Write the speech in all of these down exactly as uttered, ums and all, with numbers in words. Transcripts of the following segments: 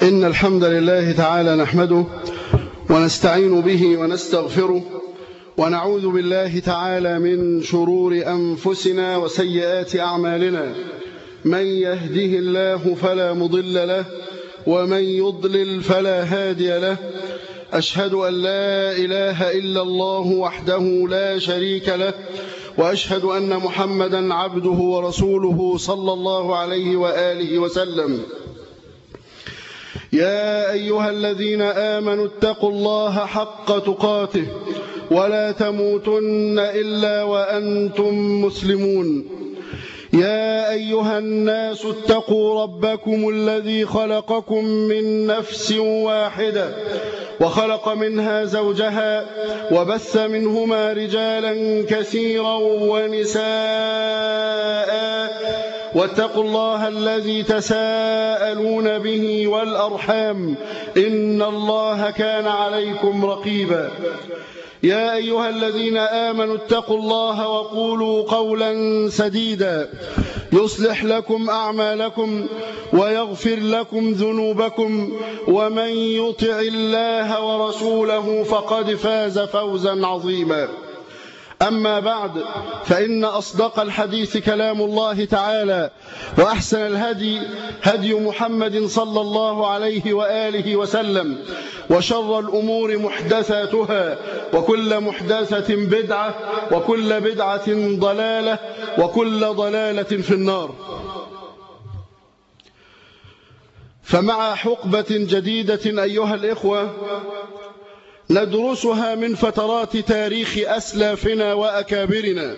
إن الحمد لله تعالى نحمده ونستعين به ونستغفره ونعوذ بالله تعالى من شرور أنفسنا وسيئات أعمالنا. من يهده الله فلا مضل له ومن يضلل فلا هادي له. أشهد أن لا إله إلا الله وحده لا شريك له، وأشهد أن محمدا عبده ورسوله صلى الله عليه وآله وسلم. يا أيها الذين آمنوا اتقوا الله حق تقاته ولا تموتن إلا وأنتم مسلمون. يا أيها الناس اتقوا ربكم الذي خلقكم من نفس واحدة وخلق منها زوجها وبث منهما رجالا كثيرا ونساء، واتقوا الله الذي تساءلون به والأرحام إن الله كان عليكم رقيبا. يا أيها الذين آمنوا اتقوا الله وقولوا قولا سديدا يصلح لكم أعمالكم ويغفر لكم ذنوبكم، ومن يطع الله ورسوله فقد فاز فوزا عظيما. أما بعد، فإن أصدق الحديث كلام الله تعالى، وأحسن الهدي هدي محمد صلى الله عليه وآله وسلم، وشر الأمور محدثاتها، وكل محدثة بدعة، وكل بدعة ضلالة، وكل ضلالة في النار. فمع حقبة جديدة أيها الإخوة ندرسها من فترات تاريخ أسلافنا وأكابرنا.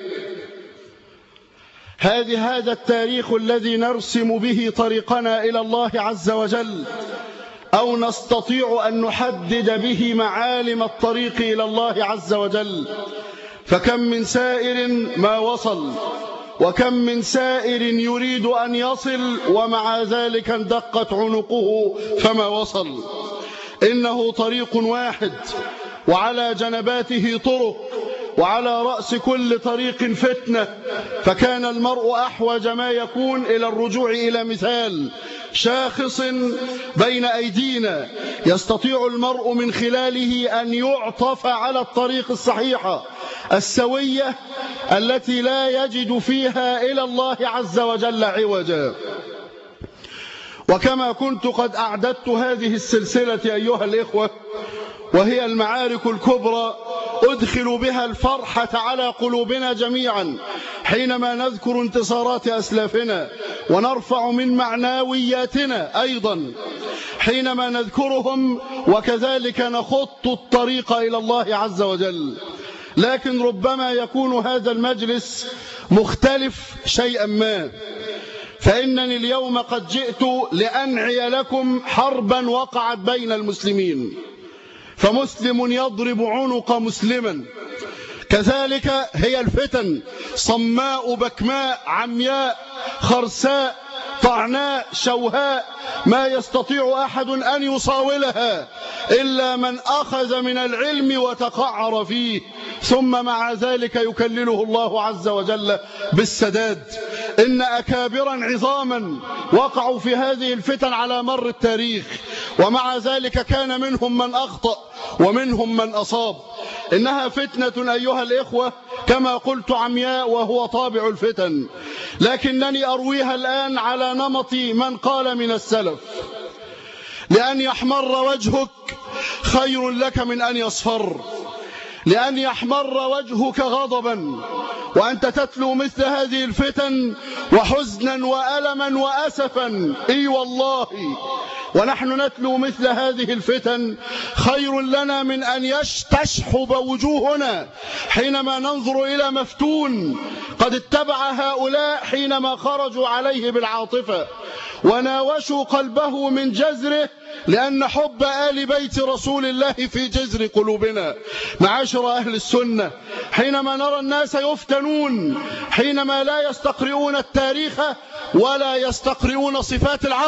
هذه هذا التاريخ الذي نرسم به طريقنا إلى الله عز وجل، أو نستطيع أن نحدد به معالم الطريق إلى الله عز وجل. فكم من سائر ما وصل، وكم من سائر يريد أن يصل ومع ذلك اندقت عنقه فما وصل. إنه طريق واحد وعلى جنباته طرق، وعلى رأس كل طريق فتنة. فكان المرء أحوج ما يكون إلى الرجوع إلى مثال شاخص بين أيدينا يستطيع المرء من خلاله أن يعطف على الطريق الصحيحة السوية التي لا يجد فيها إلى الله عز وجل عوجا. وكما كنت قد أعددت هذه السلسلة أيها الإخوة، وهي المعارك الكبرى أدخل بها الفرحة على قلوبنا جميعا حينما نذكر انتصارات أسلافنا، ونرفع من معنوياتنا أيضا حينما نذكرهم، وكذلك نخط الطريق إلى الله عز وجل. لكن ربما يكون هذا المجلس مختلف شيئا ما، فإنني اليوم قد جئت لأنعي لكم حربا وقعت بين المسلمين، فمسلم يضرب عنق مسلما. كذلك هي الفتن صماء بكماء عمياء خرساء طعناء شوهاء، ما يستطيع أحد أن يصاولها إلا من أخذ من العلم وتقعر فيه، ثم مع ذلك يكلله الله عز وجل بالسداد. إن أكابرا عظاما وقعوا في هذه الفتن على مر التاريخ، ومع ذلك كان منهم من أخطأ ومنهم من أصاب. إنها فتنة أيها الإخوة كما قلت عمياء، وهو طابع الفتن، لكنني أرويها الآن على نمط من قال من السلف: لأن يحمر وجهك خير لك من أن يصفر، لأن يحمر وجهك غضبا وأنت تتلو مثل هذه الفتن وحزنا وألما وأسفا، إي والله، ونحن نتلو مثل هذه الفتن خير لنا من أن تشحب وجوهنا حينما ننظر إلى مفتون قد اتبع هؤلاء حينما خرجوا عليه بالعاطفة وناوشوا قلبه من جذره، لأن حب آل بيت رسول الله في جذر قلوبنا. معاشر أهل السنة، حينما نرى الناس يفتنون حينما لا يستقرؤون التاريخ ولا يستقرؤون صفات العرب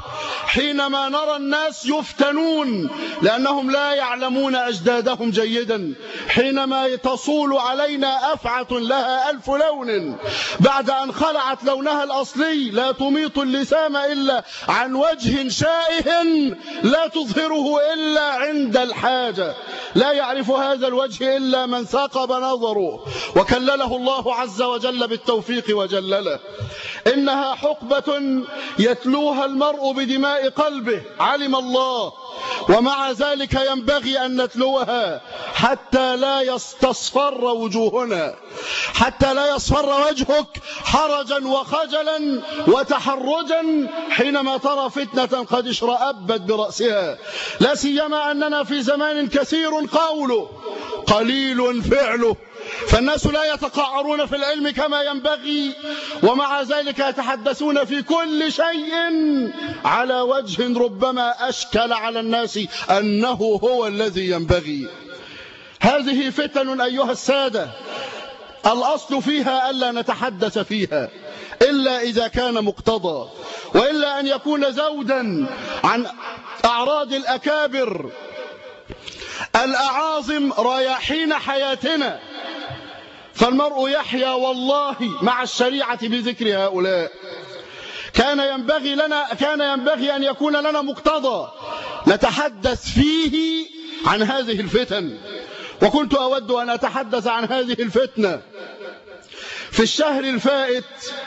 حينما نرى الناس يفتنون لأنهم لا يعلمون أجدادهم جيدا، حينما تصول علينا أفعى لها ألف لون بعد أن خلعت لونها الأصلي لا تميط اللسام إلا عن وجه شائه لا تظهره إلا عند الحاجة، لا يعرف هذا الوجه إلا من ثاقب نظره وكلله الله عز وجل بالتوفيق وجلله. إنها حقبة يتلوها المرء بدماء قلبه علم الله، ومع ذلك ينبغي أن نتلوها حتى لا يستصفر وجوهنا، حتى لا يصفر وجهك حرجا وخجلا وتحرجا حينما ترى فتنة قد اشرأبت برأسها، لا سيما أننا في زمان كثير قوله قليل فعله، فالناس لا يتقعرون في العلم كما ينبغي، ومع ذلك يتحدثون في كل شيء على وجه ربما أشكل على الناس أنه هو الذي ينبغي. هذه فتن أيها السادة الأصل فيها ألا نتحدث فيها إلا إذا كان مقتضى، وإلا أن يكون زودا عن أعراض الأكابر الأعاظم رياحين حياتنا، فالمرء يحيا والله مع الشريعة بذكر هؤلاء. كان ينبغي لنا كان ينبغي أن يكون لنا مقتضى نتحدث فيه عن هذه الفتن، وكنت أود أن أتحدث عن هذه الفتنة في الشهر الفائت،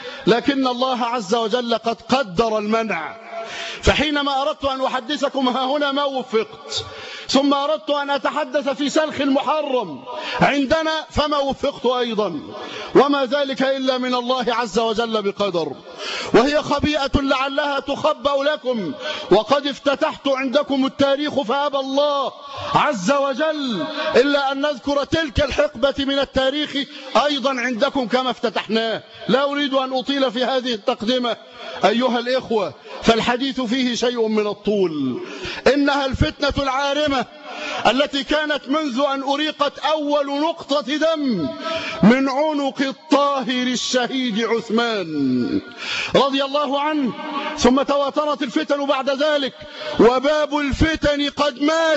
لكن الله عز وجل قد قدر المنع، فحينما أردت أن أحدثكم ها هنا ما وفقت، ثم أردت أن أتحدث في سلخ المحرم عندنا فما وفقت أيضا، وما ذلك إلا من الله عز وجل بقدر، وهي خبيئة لعلها تخبأ لكم، وقد افتتحت عندكم التاريخ فأبى الله عز وجل إلا أن نذكر تلك الحقبة من التاريخ أيضا عندكم كما افتتحناه. لا أريد أن أطيل في هذه التقدمة أيها الإخوة، فالحديث فيه شيء من الطول. إنها الفتنة العارمة التي كانت منذ أن أريقت أول نقطة دم من عنق الطاهر الشهيد عثمان رضي الله عنه، ثم تواترت الفتن بعد ذلك، وباب الفتن قد مات،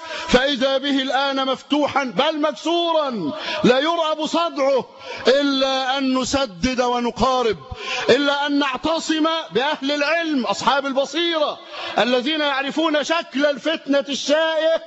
فإذا به الآن مفتوحا بل مكسورا لا يرأب صدعه، إلا أن نسدد ونقارب، إلا أن نعتصم بأهل العلم أصحاب البصيرة الذين يعرفون شكل الفتنة الشائع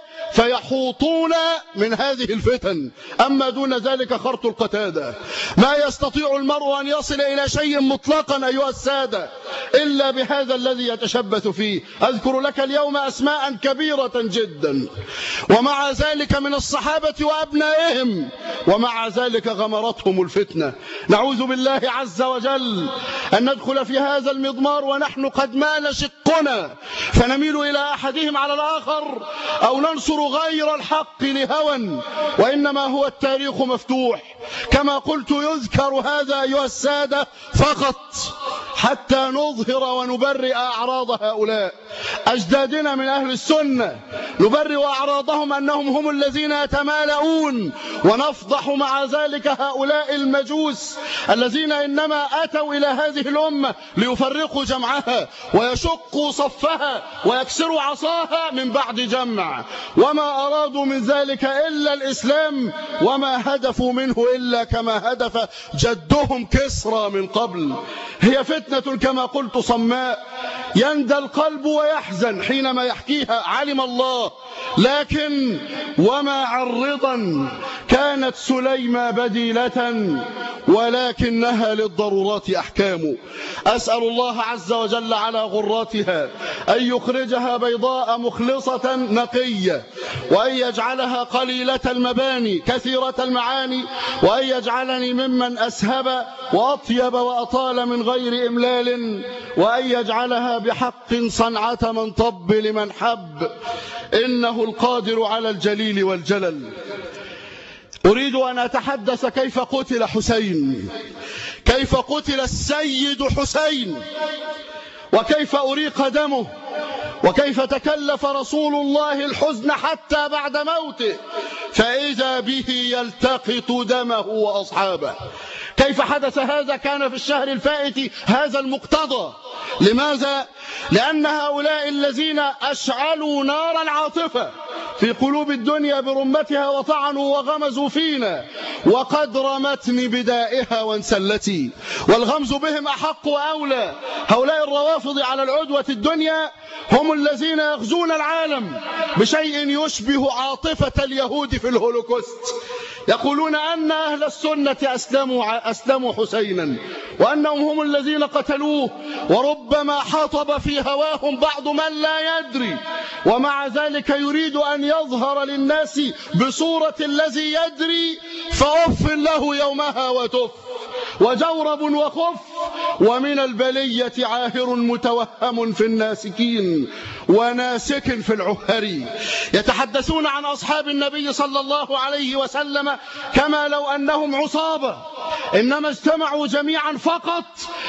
فيحوطون من هذه الفتن. أما دون ذلك خرط القتادة، ما يستطيع المرء أن يصل إلى شيء مطلقا أيها السادة إلا بهذا الذي يتشبث فيه. أذكر لك اليوم أسماء كبيرة جدا، ومع ذلك من الصحابة وأبنائهم، ومع ذلك غمرتهم الفتنة. نعوذ بالله عز وجل أن ندخل في هذا المضمار ونحن قد مال شقنا فنميل إلى أحدهم على الآخر، أو ننصر غير الحق لهوى، وإنما هو التاريخ مفتوح كما قلت. يذكر هذا أيها السادة فقط حتى نظهر ونبرئ أعراض هؤلاء أجدادنا من أهل السنة، نبرئ أعراضهم أنهم هم الذين يتمالؤون، ونفضح مع ذلك هؤلاء المجوس الذين إنما أتوا إلى هذه الأمة ليفرقوا جمعها ويشقوا صفها ويكسروا عصاها من بعد جمع، وما أرادوا من ذلك إلا الإسلام، وما هدفوا منه إلا كما هدف جدهم كسرى من قبل. هي فتنة كما قلت صماء يندى القلب ويحزن حينما يحكيها علم الله، لكن وما عرضا كانت سليمة بديلة ولكنها للضرورات أحكام. أسأل الله عز وجل على غراتها أن يخرجها بيضاء مخلصة نقية، وأن يجعلها قليلة المباني كثيرة المعاني، وأن يجعلني ممن أسهب وأطيب وأطال من غير إملال، وأن يجعلها بحق صنعة من طب لمن حب، إنه القادر على الجليل والجلل. أريد أن أتحدث كيف قتل حسين، كيف قتل السيد حسين، وكيف أريق دمه، وكيف تكلف رسول الله الحزن حتى بعد موته، فإذا به يلتقط دمه وأصحابه. كيف حدث هذا؟ كان في الشهر الفائت هذا المقتضى. لماذا؟ لأن هؤلاء الذين أشعلوا نار العاطفة في قلوب الدنيا برمتها وطعنوا وغمزوا فينا، وقد رمتني بدائها وانسلتي، والغمز بهم أحق وأولى. هؤلاء الروافض على العدوة الدنيا هم الذين يغزون العالم بشيء يشبه عاطفة اليهود في الهولوكوست. يقولون أن أهل السنة أسلموا, أسلموا حسينا، وأنهم هم الذين قتلوه، وربما حطب في هواهم بعض من لا يدري، ومع ذلك يريد أن يظهر للناس بصورة الذي يدري، فأف له يومها وتف، وجورب وخف، ومن البلية عاهر متوهم في الناسكين وناسك في العهري. يتحدثون عن أصحاب النبي صلى الله عليه وسلم كما لو أنهم عصابة، إنما اجتمعوا جميعا فقط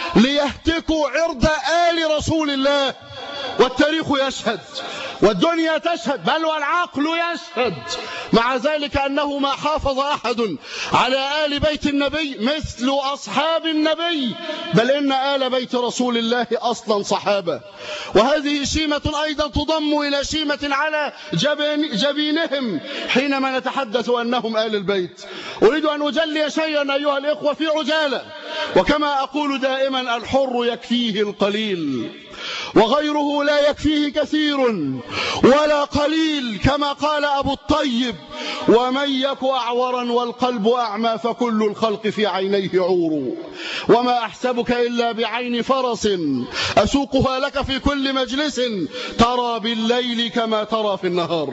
ليهتكوا عرض آل رسول الله. والتاريخ يشهد، والدنيا تشهد، بل والعقل يشهد مع ذلك أنه ما حافظ أحد على آل بيت النبي مثل أصحاب النبي، بل إن آل بيت رسول الله أصلا صحابة. وهذه شيمة أيضا تضم إلى شيمة على جبين جبينهم حينما نتحدث أنهم آل البيت. أريد أن أجلي شيئا أيها الإخوة في عجالة، وكما أقول دائما الحر يكفيه القليل وغيره لا يكفيه كثير ولا قليل، كما قال أبو الطيب: ومن يك أعورا والقلب أعمى فكل الخلق في عينيه عور، وما أحسبك إلا بعين فرس أسوقها لك في كل مجلس، ترى بالليل كما ترى في النهار.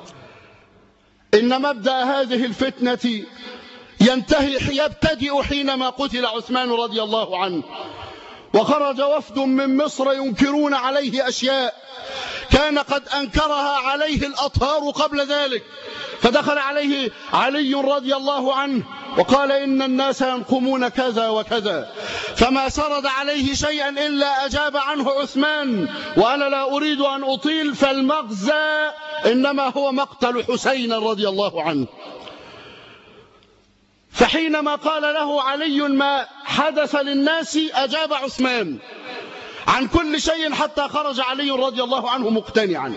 إن مبدأ هذه الفتنة ينتهي يبتدئ حينما قتل عثمان رضي الله عنه، وخرج وفد من مصر ينكرون عليه أشياء كان قد أنكرها عليه الأطهار قبل ذلك، فدخل عليه علي رضي الله عنه وقال: إن الناس ينقمون كذا وكذا، فما سرد عليه شيئا إلا أجاب عنه عثمان. وأنا لا أريد أن أطيل، فالمغزى إنما هو مقتل حسين رضي الله عنه. فحينما قال له علي ما حدث للناس أجاب عثمان عن كل شيء حتى خرج علي رضي الله عنه مقتنعا.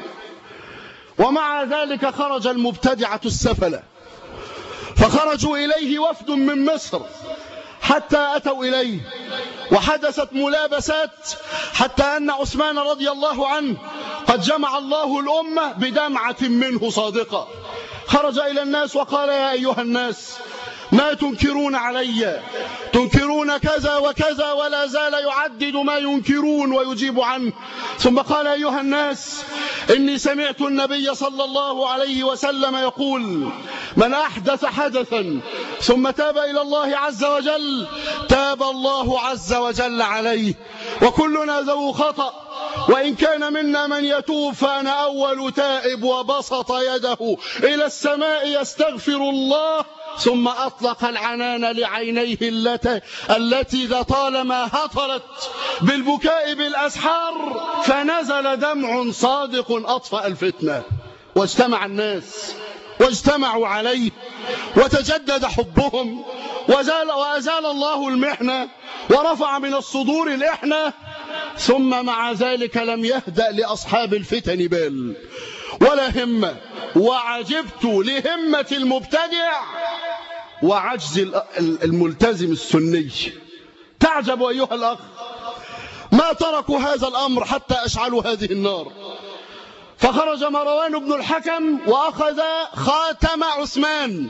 ومع ذلك خرج المبتدعة السفلة، فخرجوا إليه وفد من مصر حتى أتوا إليه، وحدثت ملابسات حتى أن عثمان رضي الله عنه قد جمع الله الأمة بدمعة منه صادقة. خرج إلى الناس وقال: يا أيها الناس، ما تنكرون علي؟ تنكرون كذا وكذا، ولا زال يعدد ما ينكرون ويجيب عنه. ثم قال: أيها الناس، إني سمعت النبي صلى الله عليه وسلم يقول: من أحدث حدثا ثم تاب إلى الله عز وجل تاب الله عز وجل عليه، وكلنا ذو خطأ، وإن كان منا من يتوب فأنا أول تائب. وبسط يده إلى السماء يستغفر الله، ثم أطلق العنان لعينيه التي, التي لطالما هطلت بالبكاء بالأسحار، فنزل دمع صادق أطفأ الفتنة. واجتمع الناس واجتمعوا عليه، وتجدد حبهم، وزال وأزال الله المحنة، ورفع من الصدور الإحنة. ثم مع ذلك لم يهدأ لأصحاب الفتن بال ولا همة. وعجبت لهمة المبتدع وعجز الملتزم السني. تعجب أيها الأخ، ما تركوا هذا الأمر حتى أشعلوا هذه النار. فخرج مروان بن الحكم وأخذ خاتم عثمان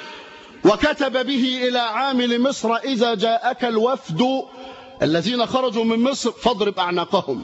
وكتب به إلى عامل مصر: إذا جاءك الوفد الذين خرجوا من مصر فاضرب أعناقهم.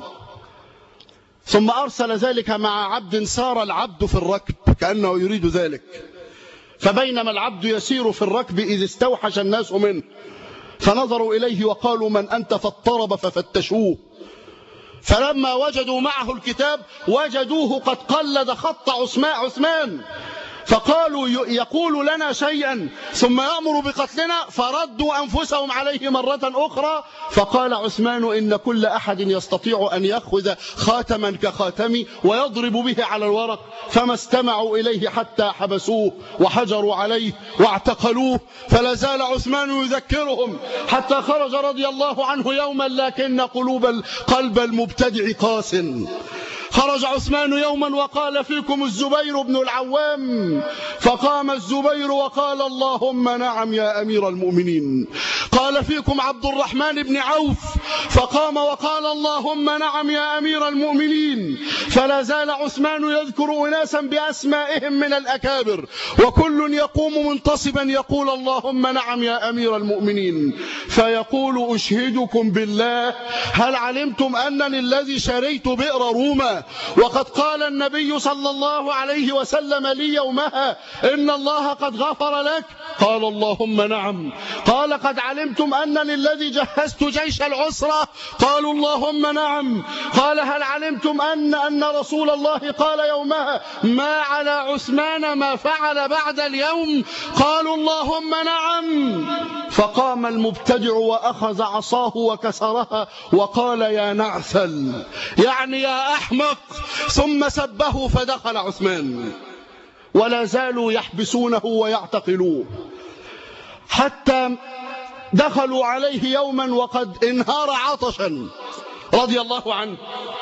ثم أرسل ذلك مع عبد سار العبد في الركب كأنه يريد ذلك، فبينما العبد يسير في الركب إذ استوحش الناس منه، فنظروا إليه وقالوا: من أنت؟ فاضطرب ففتشوه، فلما وجدوا معه الكتاب وجدوه قد قلد خط عثمان، فقالوا يقول لنا شيئا ثم يأمر بقتلنا، فردوا أنفسهم عليه مرة أخرى. فقال عثمان إن كل أحد يستطيع أن يأخذ خاتما كخاتمي ويضرب به على الورق، فما استمعوا إليه حتى حبسوه وحجروا عليه واعتقلوه. فلا زال عثمان يذكرهم حتى خرج رضي الله عنه يوما، لكن قلوب قلب المبتدع قاس. خرج عثمان يوما وقال فيكم الزبير بن العوام، فقام الزبير وقال اللهم نعم يا أمير المؤمنين. قال فيكم عبد الرحمن بن عوف، فقام وقال اللهم نعم يا أمير المؤمنين. فلا زال عثمان يذكر أناسا بأسمائهم من الأكابر، وكل يقوم منتصبا يقول اللهم نعم يا أمير المؤمنين. فيقول أشهدكم بالله هل علمتم أنني الذي شريت بئر روما وقد قال النبي صلى الله عليه وسلم لي يومها إن الله قد غفر لك؟ قال اللهم نعم. قال قد علمتم أنني الذي جهزت جيش العسرة؟ قالوا اللهم نعم. قال هل علمتم أن أن رسول الله قال يومها ما على عثمان ما فعل بعد اليوم؟ قالوا اللهم نعم. فقام المبتدع وأخذ عصاه وكسرها وقال يا نعثل، يعني يا أحمق، ثم سبه فدخل عثمان. ولا زالوا يحبسونه ويعتقلوه حتى دخلوا عليه يوما وقد انهار عطشا رضي الله عنه،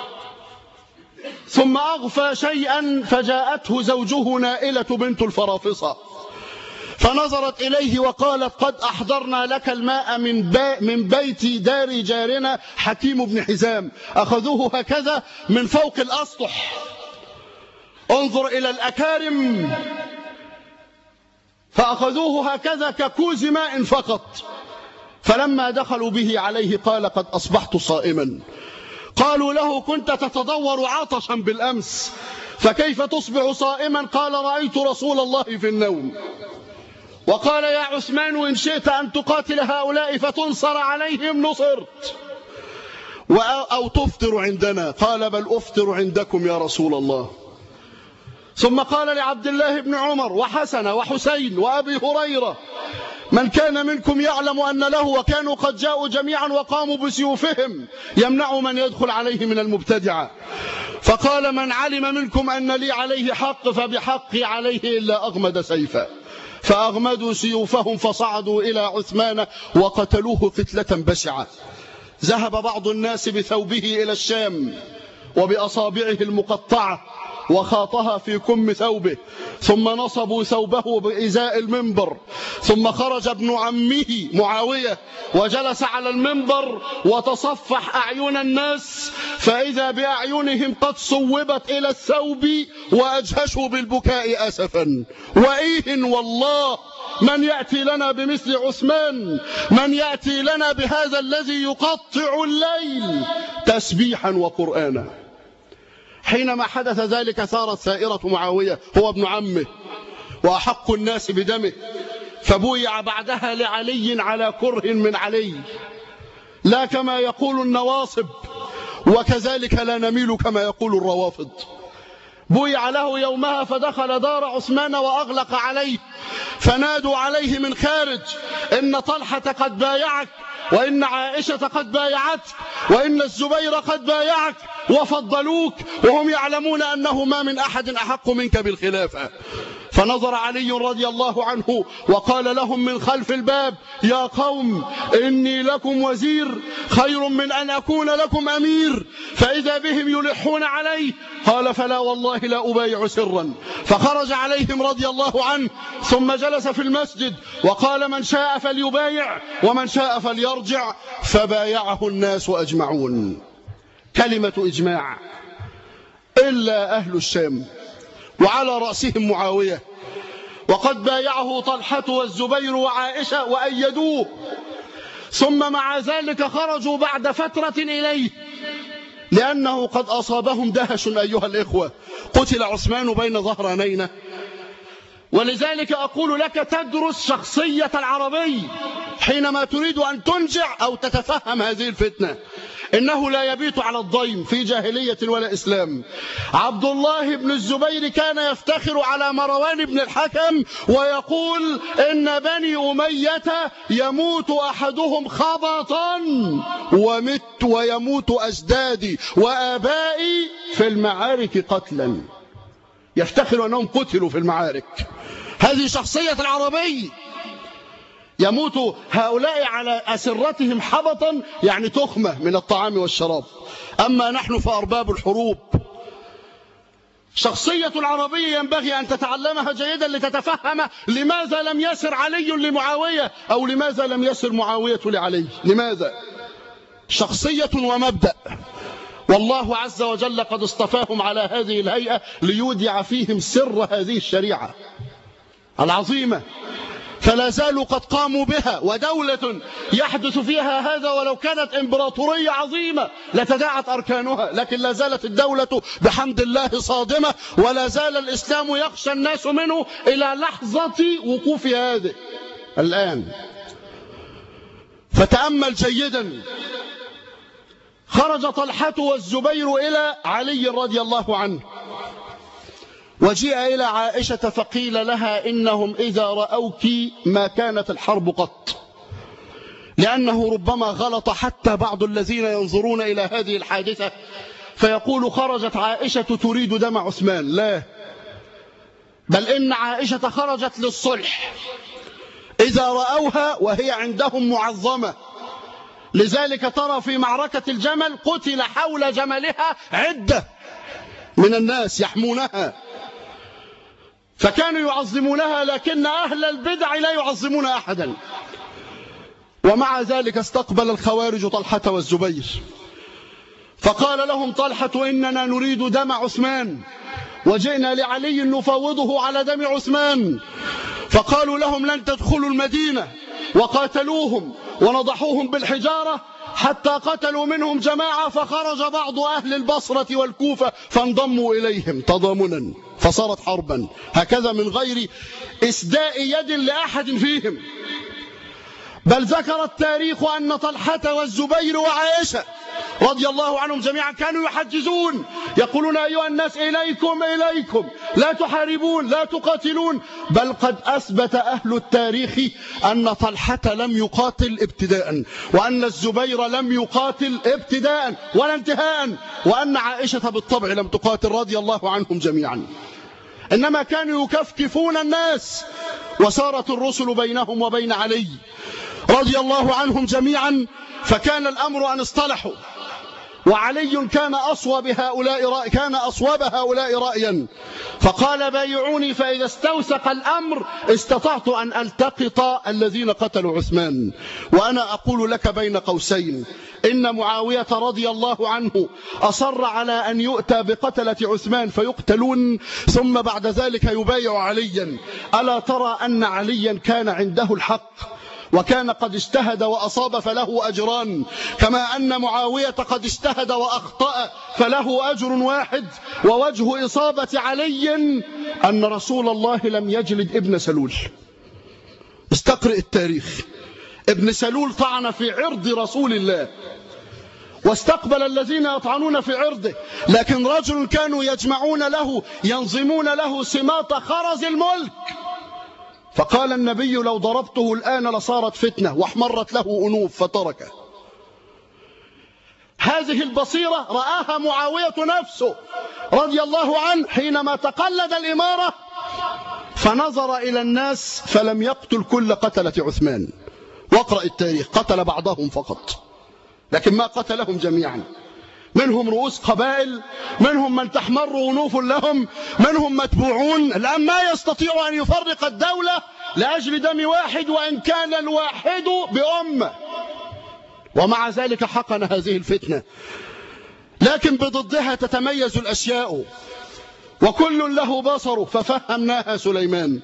ثم أغفى شيئا فجاءته زوجه نائلة بنت الفرافصة، فنظرت إليه وقالت قد أحضرنا لك الماء من, من بيت دار جارنا حكيم بن حزام. أخذوه هكذا من فوق الأسطح. انظر إلى الأكارم، فأخذوه هكذا ككوز ماء فقط. فلما دخلوا به عليه قال قد أصبحت صائما. قالوا له كنت تتضور عطشا بالأمس، فكيف تصبح صائما؟ قال رأيت رسول الله في النوم وقال يا عثمان إن شئت أن تقاتل هؤلاء فتنصر عليهم نصرت، أو تفطر عندنا. قال بل أفطر عندكم يا رسول الله. ثم قال لعبد الله بن عمر وحسن وحسين وأبي هريرة من كان منكم يعلم أن له، وكانوا قد جاءوا جميعا وقاموا بسيوفهم يمنع من يدخل عليه من المبتدعة. فقال من علم منكم أن لي عليه حق فبحقي عليه إلا أغمد سيفا. فأغمدوا سيوفهم فصعدوا إلى عثمان وقتلوه قتلة بشعة. ذهب بعض الناس بثوبه إلى الشام وبأصابعه المقطعة وخاطها في كم ثوبه، ثم نصبوا ثوبه بإزاء المنبر، ثم خرج ابن عمه معاوية وجلس على المنبر وتصفح أعين الناس، فإذا بأعينهم قد صوبت إلى الثوب وأجهشوا بالبكاء أسفا. وإيه والله من يأتي لنا بمثل عثمان، من يأتي لنا بهذا الذي يقطع الليل تسبيحا وقرآنا. حينما حدث ذلك ثارت ثائرة معاوية، هو ابن عمه وأحق الناس بدمه، فبويع بعدها لعلي على كره من علي، لا كما يقول النواصب، وكذلك لا نميل كما يقول الروافض. بويع له يومها فدخل دار عثمان وأغلق عليه، فنادوا عليه من خارج إن طلحة قد بايعك، وإن عائشة قد بايعتك، وإن الزبير قد بايعك وفضلوك، وهم يعلمون أنه ما من أحد أحق منك بالخلافة. فنظر علي رضي الله عنه وقال لهم من خلف الباب يا قوم إني لكم وزير خير من أن أكون لكم أمير، فإذا بهم يلحون عليه. قال فلا والله لا أبايع سرا. فخرج عليهم رضي الله عنه ثم جلس في المسجد وقال من شاء فليبايع ومن شاء فليرجع، فبايعه الناس أجمعون. كلمة إجماع إلا أهل الشام وعلى رأسهم معاوية، وقد بايعه طلحة والزبير وعائشة وأيدوه. ثم مع ذلك خرجوا بعد فترة إليه لأنه قد أصابهم دهش أيها الإخوة، قتل عثمان بين ظهرانينا. ولذلك أقول لك تدرس شخصية العربي حينما تريد أن تنجع أو تتفهم هذه الفتنة. إنه لا يبيت على الضيم في جاهلية ولا إسلام. عبد الله بن الزبير كان يفتخر على مروان بن الحكم ويقول إن بني أمية يموت أحدهم خبطا ومت ويموت أجدادي وآبائي في المعارك قتلا. يفتخر أنهم قتلوا في المعارك. هذه شخصية العربي. يموت هؤلاء على أسرتهم حبطا، يعني تخمة من الطعام والشراب. أما نحن فأرباب الحروب. شخصية العربي ينبغي أن تتعلمها جيدا لتتفهم لماذا لم يسر علي لمعاوية أو لماذا لم يسر معاوية لعلي. لماذا؟ شخصية ومبدأ. والله عز وجل قد اصطفاهم على هذه الهيئة ليودع فيهم سر هذه الشريعة العظيمة، فلا زالوا قد قاموا بها. ودولة يحدث فيها هذا ولو كانت إمبراطورية عظيمة لتداعت أركانها، لكن لا زالت الدولة بحمد الله صادمة، ولا زال الإسلام يخشى الناس منه إلى لحظة وقوف هذه الآن. فتأمل جيدا. خرج طلحة والزبير إلى علي رضي الله عنه، وجيء إلى عائشة فقيل لها إنهم إذا رأوك ما كانت الحرب قط، لأنه ربما غلط حتى بعض الذين ينظرون إلى هذه الحادثة فيقول خرجت عائشة تريد دم عثمان. لا، بل إن عائشة خرجت للصلح. إذا رأوها وهي عندهم معظمة، لذلك ترى في معركة الجمل قتل حول جملها عدة من الناس يحمونها، فكانوا يعظمونها، لكن أهل البدع لا يعظمون أحدا. ومع ذلك استقبل الخوارج طلحة والزبير، فقال لهم طلحة إننا نريد دم عثمان وجئنا لعلي نفاوضه على دم عثمان. فقالوا لهم لن تدخلوا المدينة، وقاتلوهم ونضحوهم بالحجارة حتى قتلوا منهم جماعة، فخرج بعض أهل البصرة والكوفة فانضموا إليهم تضامنا، فصارت حربا هكذا من غير إسداء يد لأحد فيهم. بل ذكر التاريخ أن طلحة والزبير وعائشة رضي الله عنهم جميعا كانوا يحجزون، يقولون أيها الناس إليكم إليكم، لا تحاربون لا تقاتلون. بل قد أثبت أهل التاريخ أن طلحة لم يقاتل ابتداء، وأن الزبير لم يقاتل ابتداء ولا انتهاء، وأن عائشة بالطبع لم تقاتل رضي الله عنهم جميعا، إنما كانوا يكفكفون الناس. وسارت الرسل بينهم وبين علي رضي الله عنهم جميعا، فكان الأمر أن اصطلحوا، وعلي كان أصوب هؤلاء رأي كان أصوب هؤلاء رأيا، فقال بايعوني فإذا استوثق الأمر استطعت أن ألتقط الذين قتلوا عثمان. وأنا أقول لك بين قوسين إن معاوية رضي الله عنه أصر على أن يؤتى بقتلة عثمان فيقتلون، ثم بعد ذلك يبايع عليا. ألا ترى أن عليا كان عنده الحق وكان قد اجتهد وأصاب فله أجران، كما أن معاوية قد اجتهد وأخطأ فله أجر واحد. ووجه إصابة علي أن رسول الله لم يجلد ابن سلول. استقرئ التاريخ. ابن سلول طعن في عرض رسول الله واستقبل الذين يطعنون في عرضه، لكن رجل كانوا يجمعون له ينظمون له سماط خرز الملك، فقال النبي لو ضربته الآن لصارت فتنة، واحمرت له أنوف فتركه. هذه البصيرة رآها معاوية نفسه رضي الله عنه حينما تقلد الإمارة، فنظر إلى الناس فلم يقتل كل قتلة عثمان. واقرأ التاريخ، قتل بعضهم فقط، لكن ما قتلهم جميعا. منهم رؤوس قبائل، منهم من تحمر أنوف لهم، منهم متبوعون. الآن ما يستطيع أن يفرق الدولة لأجل دم واحد، وإن كان الواحد بأمة. ومع ذلك حقن هذه الفتنة، لكن بضدها تتميز الأشياء، وكل له بصره، ففهمناها سليمان.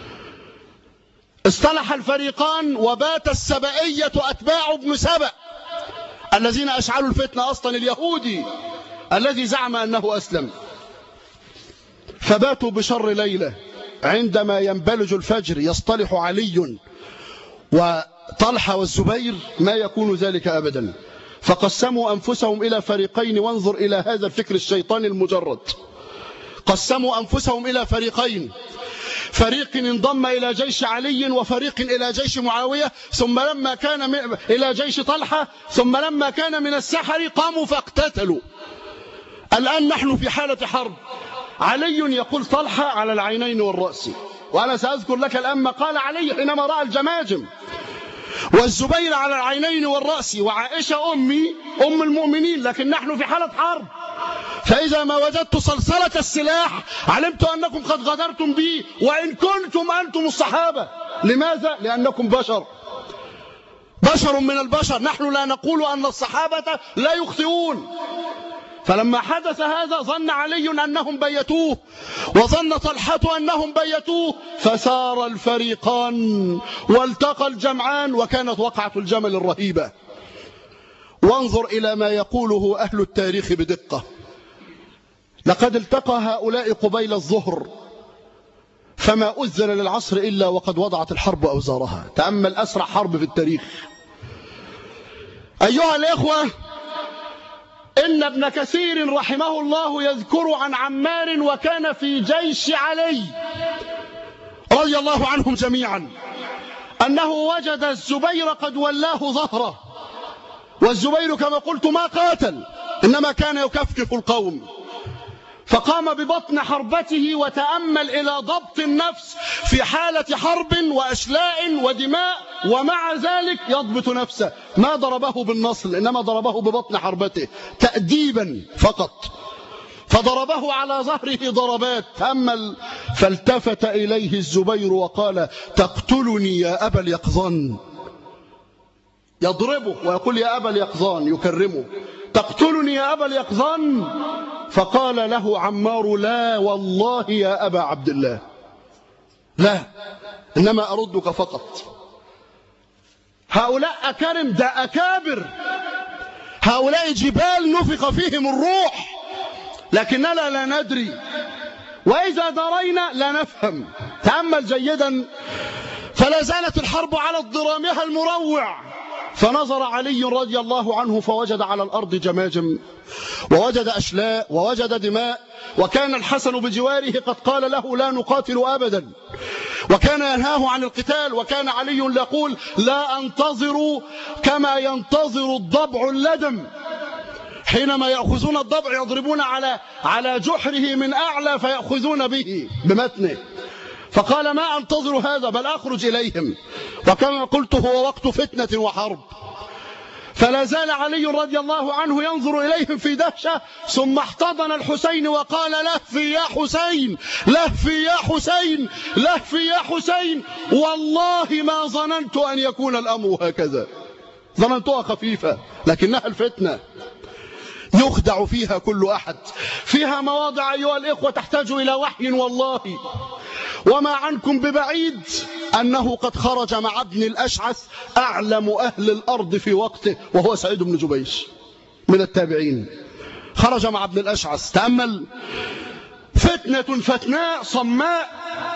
اصطلح الفريقان، وبات السبئية أتباع ابن سبأ الذين أشعلوا الفتنة، أصلا اليهودي الذي زعم أنه أسلم، فباتوا بشر ليلة. عندما ينبلج الفجر يصطلح علي وطلحة والزبير، ما يكون ذلك أبدا، فقسموا أنفسهم إلى فريقين. وانظر إلى هذا الفكر الشيطاني المجرد. قسموا أنفسهم إلى فريقين، فريق انضم إلى جيش علي وفريق إلى جيش معاوية، ثم لما كان من إلى جيش طلحة، ثم لما كان من السحر قاموا فاقتتلوا. الآن نحن في حالة حرب. علي يقول طلحة على العينين والرأس، وأنا سأذكر لك الآن ما قال علي حينما رأى الجماجم، والزبير على العينين والرأس، وعائشة أمي أم المؤمنين، لكن نحن في حالة حرب. فإذا ما وجدت صلصلة السلاح علمت أنكم قد غدرتم بي، وإن كنتم أنتم الصحابة. لماذا؟ لأنكم بشر، بشر من البشر. نحن لا نقول أن الصحابة لا يخطئون. فلما حدث هذا ظن علي أنهم بيتوه، وظن طلحة أنهم بيتوه، فسار الفريقان والتقى الجمعان، وكانت وقعة الجمل الرهيبة. وانظر إلى ما يقوله أهل التاريخ بدقة. لقد التقى هؤلاء قبيل الظهر، فما أذن للعصر إلا وقد وضعت الحرب أوزارها. تأمل أسرع حرب في التاريخ. أيها الإخوة، إن ابن كثير رحمه الله يذكر عن عمار وكان في جيش علي رضي الله عنهم جميعا أنه وجد الزبير قد ولاه ظهره، والزبير كما قلت ما قاتل، إنما كان يكفكف القوم. فقام ببطن حربته وتأمل إلى ضبط النفس في حالة حرب وأشلاء ودماء، ومع ذلك يضبط نفسه. ما ضربه بالنصل، إنما ضربه ببطن حربته تأديبا فقط. فضربه على ظهره ضربات. تأمل. فالتفت إليه الزبير وقال: تقتلني يا أبا اليقظان. يضربه ويقول يا أبا اليقظان، يكرمه. تقتلني يا أبا اليقظان؟ فقال له عمار: لا والله يا أبا عبد الله، لا، إنما أردك فقط. هؤلاء أكارم، ده أكابر، هؤلاء جبال نفخ فيهم الروح، لكننا لا ندري، وإذا درينا لا نفهم. تأمل جيدا. فلا زالت الحرب على اضطرامها المروع. فنظر علي رضي الله عنه فوجد على الأرض جماجم، ووجد أشلاء، ووجد دماء، وكان الحسن بجواره قد قال له: لا نقاتل أبدا، وكان ينهاه عن القتال. وكان علي يقول: لا أنتظر كما ينتظر الضبع اللدم. حينما يأخذون الضبع يضربون على على جحره من أعلى فيأخذون به بمتنه. فقال: ما أنتظر هذا، بل أخرج إليهم. وكما قلت هو وقت فتنة وحرب. فلا زال علي رضي الله عنه ينظر إليهم في دهشة، ثم احتضن الحسين وقال: لهفي يا حسين، لهفي يا حسين، لهفي يا حسين. والله ما ظننت أن يكون الأمر هكذا، ظننتها خفيفة، لكنها الفتنة يخدع فيها كل أحد. فيها مواضع أيها الإخوة تحتاج إلى وحي والله. وما عنكم ببعيد أنه قد خرج مع ابن الأشعث أعلم أهل الأرض في وقته، وهو سعيد بن جبيش من التابعين. خرج مع ابن الأشعث. تأمل. فتنة فتناء صماء.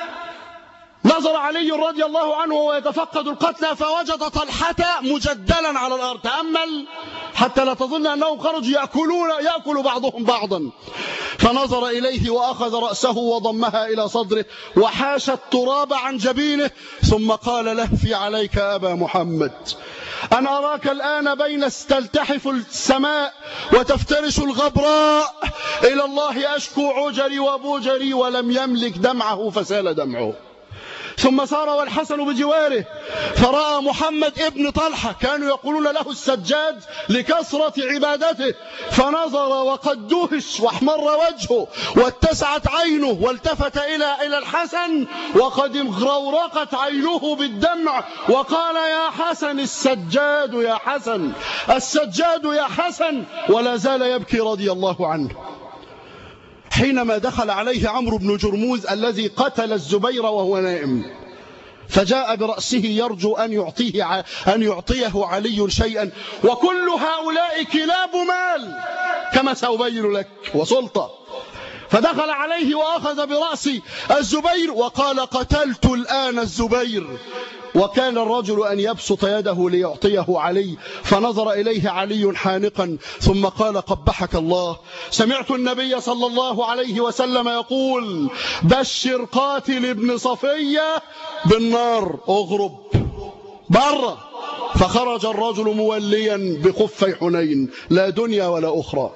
نظر علي رضي الله عنه وهو يتفقد القتلى فوجد طلحة مجدلا على الأرض. تأمل حتى لا تظن أنهم خرجوا يأكلون يأكل بعضهم بعضا. فنظر إليه وأخذ رأسه وضمها إلى صدره وحاش التراب عن جبينه، ثم قال: لهفي عليك أبا محمد، أنا أراك الآن بين تلتحف السماء وتفترش الغبراء، إلى الله أشكو عجري وبوجري، ولم يملك دمعه فسال دمعه. ثم سار والحسن بجواره فرأى محمد ابن طلحة، كانوا يقولون له السجاد لكثرة عبادته، فنظر وقد دهش واحمر وجهه واتسعت عينه، والتفت إلى إلى الحسن وقد اغرورقت عينه بالدمع، وقال: يا حسن، السجاد يا حسن، السجاد يا حسن، ولا زال يبكي رضي الله عنه. حينما دخل عليه عمرو بن جرموز الذي قتل الزبير وهو نائم، فجاء برأسه يرجو أن يعطيه أن يعطيه علي شيئا، وكل هؤلاء كلاب مال كما سأبين لك وسلطة. فدخل عليه وأخذ برأس الزبير وقال: قتلت الآن الزبير، وكان الرجل أن يبسط يده ليعطيه علي، فنظر إليه علي حانقا ثم قال: قبحك الله. سمعت النبي صلى الله عليه وسلم يقول: بشر قاتل ابن صفية بالنار، اغرب بره. فخرج الرجل موليا بخفي حنين، لا دنيا ولا أخرى.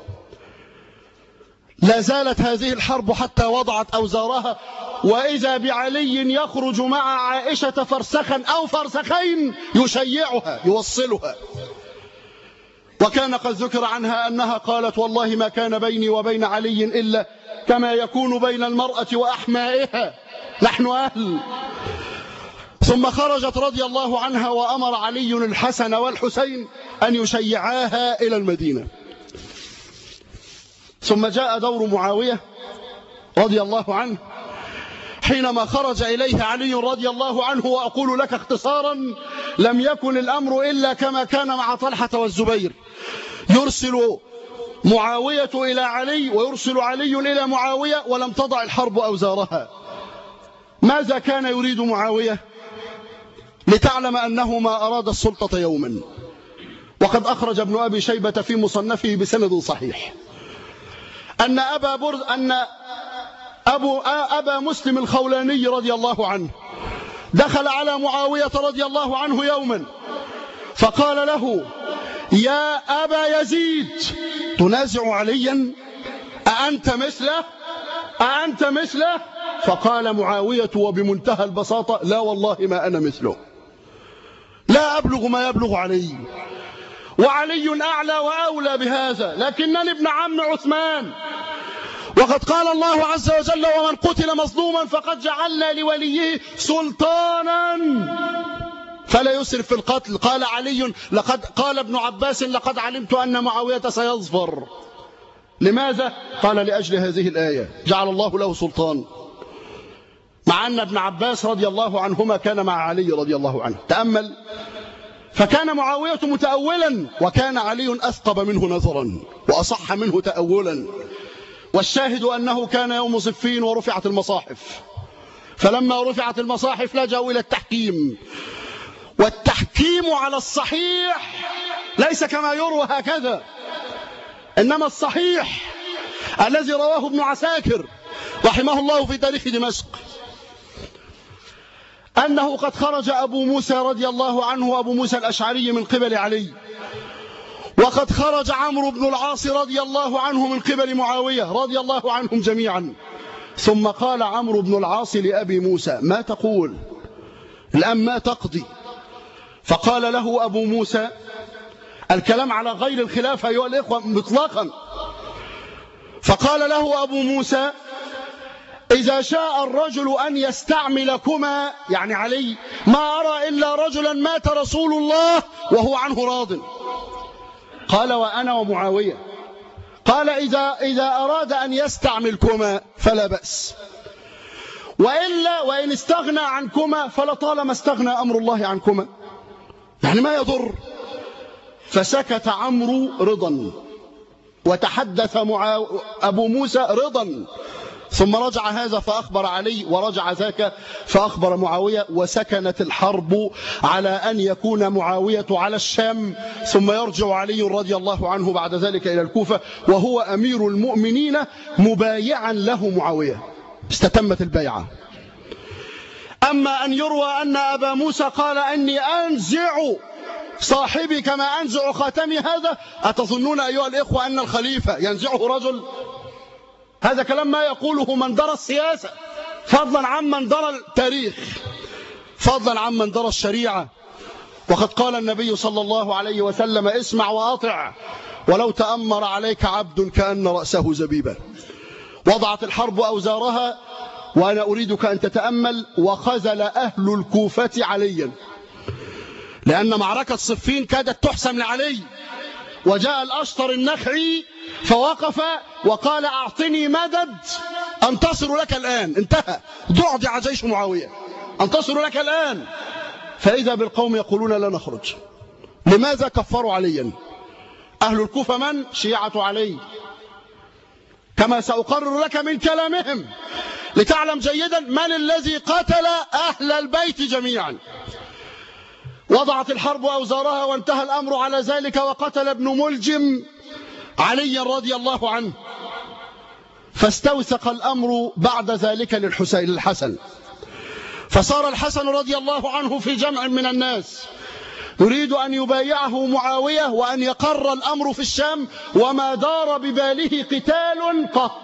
لا زالت هذه الحرب حتى وضعت أوزارها، وإذا بعلي يخرج مع عائشة فرسخا أو فرسخين يشيعها يوصلها. وكان قد ذكر عنها أنها قالت: والله ما كان بيني وبين علي إلا كما يكون بين المرأة وأحمائها، نحن أهل. ثم خرجت رضي الله عنها وأمر علي الحسن والحسين أن يشيعاها إلى المدينة. ثم جاء دور معاوية رضي الله عنه حينما خرج إليه علي رضي الله عنه. وأقول لك اختصارا: لم يكن الأمر إلا كما كان مع طلحة والزبير، يرسل معاوية إلى علي ويرسل علي إلى معاوية، ولم تضع الحرب أوزارها. ماذا كان يريد معاوية؟ لتعلم أنه ما أراد السلطة يوما. وقد أخرج ابن أبي شيبة في مصنفه بسند صحيح أن أبا برز أن أبو أبا مسلم الخولاني رضي الله عنه دخل على معاوية رضي الله عنه يوما فقال له: يا أبا يزيد، تنازع عليا؟ أأنت مثله؟ أأنت مثله؟ فقال معاوية وبمنتهى البساطة: لا والله ما أنا مثله، لا أبلغ ما يبلغ علي، وعلي أعلى وأولى بهذا، لكنني ابن عم عثمان، وقد قال الله عز وجل: ومن قتل مظلوما فقد جعلنا لوليه سلطانا فلا يسرف في القتل. قال علي: لقد قال ابن عباس: لقد علمت أن معاوية سيظفر. لماذا؟ قال: لأجل هذه الآية، جعل الله له سلطان. مع أن ابن عباس رضي الله عنهما كان مع علي رضي الله عنه. تأمل، فكان معاوية متأولا، وكان علي أثقب منه نظرا وأصح منه تأولا. والشاهد أنه كان يوم صفين ورفعت المصاحف، فلما رفعت المصاحف لجأوا إلى التحكيم. والتحكيم على الصحيح ليس كما يروى هكذا، إنما الصحيح الذي رواه ابن عساكر رحمه الله في تاريخ دمشق أنه قد خرج أبو موسى رضي الله عنه، أبو موسى الأشعري، من قبل علي، وقد خرج عمرو بن العاص رضي الله عنه من قبل معاوية رضي الله عنهم جميعا. ثم قال عمرو بن العاص لأبي موسى: ما تقول الآن، ما تقضي؟ فقال له أبو موسى: الكلام على غير الخلافة أيها الإخوة مطلقا. فقال له أبو موسى: إذا شاء الرجل أن يستعملكما، يعني علي، ما أرى إلا رجلا مات رسول الله وهو عنه راض. قال: وأنا ومعاوية. قال: إذا, إذا أراد أن يستعملكما فلا بأس، وإلا وإن استغنى عنكما فلطالما استغنى أمر الله عنكما، يعني ما يضر. فسكت عمرو رضا، وتحدث معاو... أبو موسى رضا، ثم رجع هذا فأخبر علي، ورجع ذاك فأخبر معاوية، وسكنت الحرب على أن يكون معاوية على الشام، ثم يرجع علي رضي الله عنه بعد ذلك إلى الكوفة وهو أمير المؤمنين مبايعا له معاوية. استتمت البيعة. أما أن يروى أن أبا موسى قال: أني أنزع صاحبي كما أنزع خاتمي هذا، أتظنون أيها الإخوة أن الخليفة ينزعه رجل؟ هذا كلام ما يقوله من درى السياسة، فضلا عن من درى التاريخ، فضلا عن من درى الشريعة. وقد قال النبي صلى الله عليه وسلم: اسمع وأطع ولو تأمر عليك عبد كأن رأسه زبيبا. وضعت الحرب أوزارها، وأنا أريدك أن تتأمل: وخذل أهل الكوفة عليا، لأن معركة صفين كادت تحسم لعلي، وجاء الأشطر النخعي فوقف وقال: أعطني مدد أنتصر لك الآن. انتهى، ضعضع جيش معاوية، أنتصر لك الآن. فإذا بالقوم يقولون: لا نخرج. لماذا كفروا عليا؟ أهل الكوفة من؟ شيعة علي، كما سأقرر لك من كلامهم لتعلم جيدا من الذي قتل أهل البيت جميعا. وضعت الحرب أوزارها وانتهى الأمر على ذلك، وقتل ابن ملجم عليا رضي الله عنه، فاستوثق الأمر بعد ذلك للحسين الحسن، فصار الحسن رضي الله عنه في جمع من الناس يريد أن يبايعه معاوية وأن يقر الأمر في الشام، وما دار بباله قتال قط.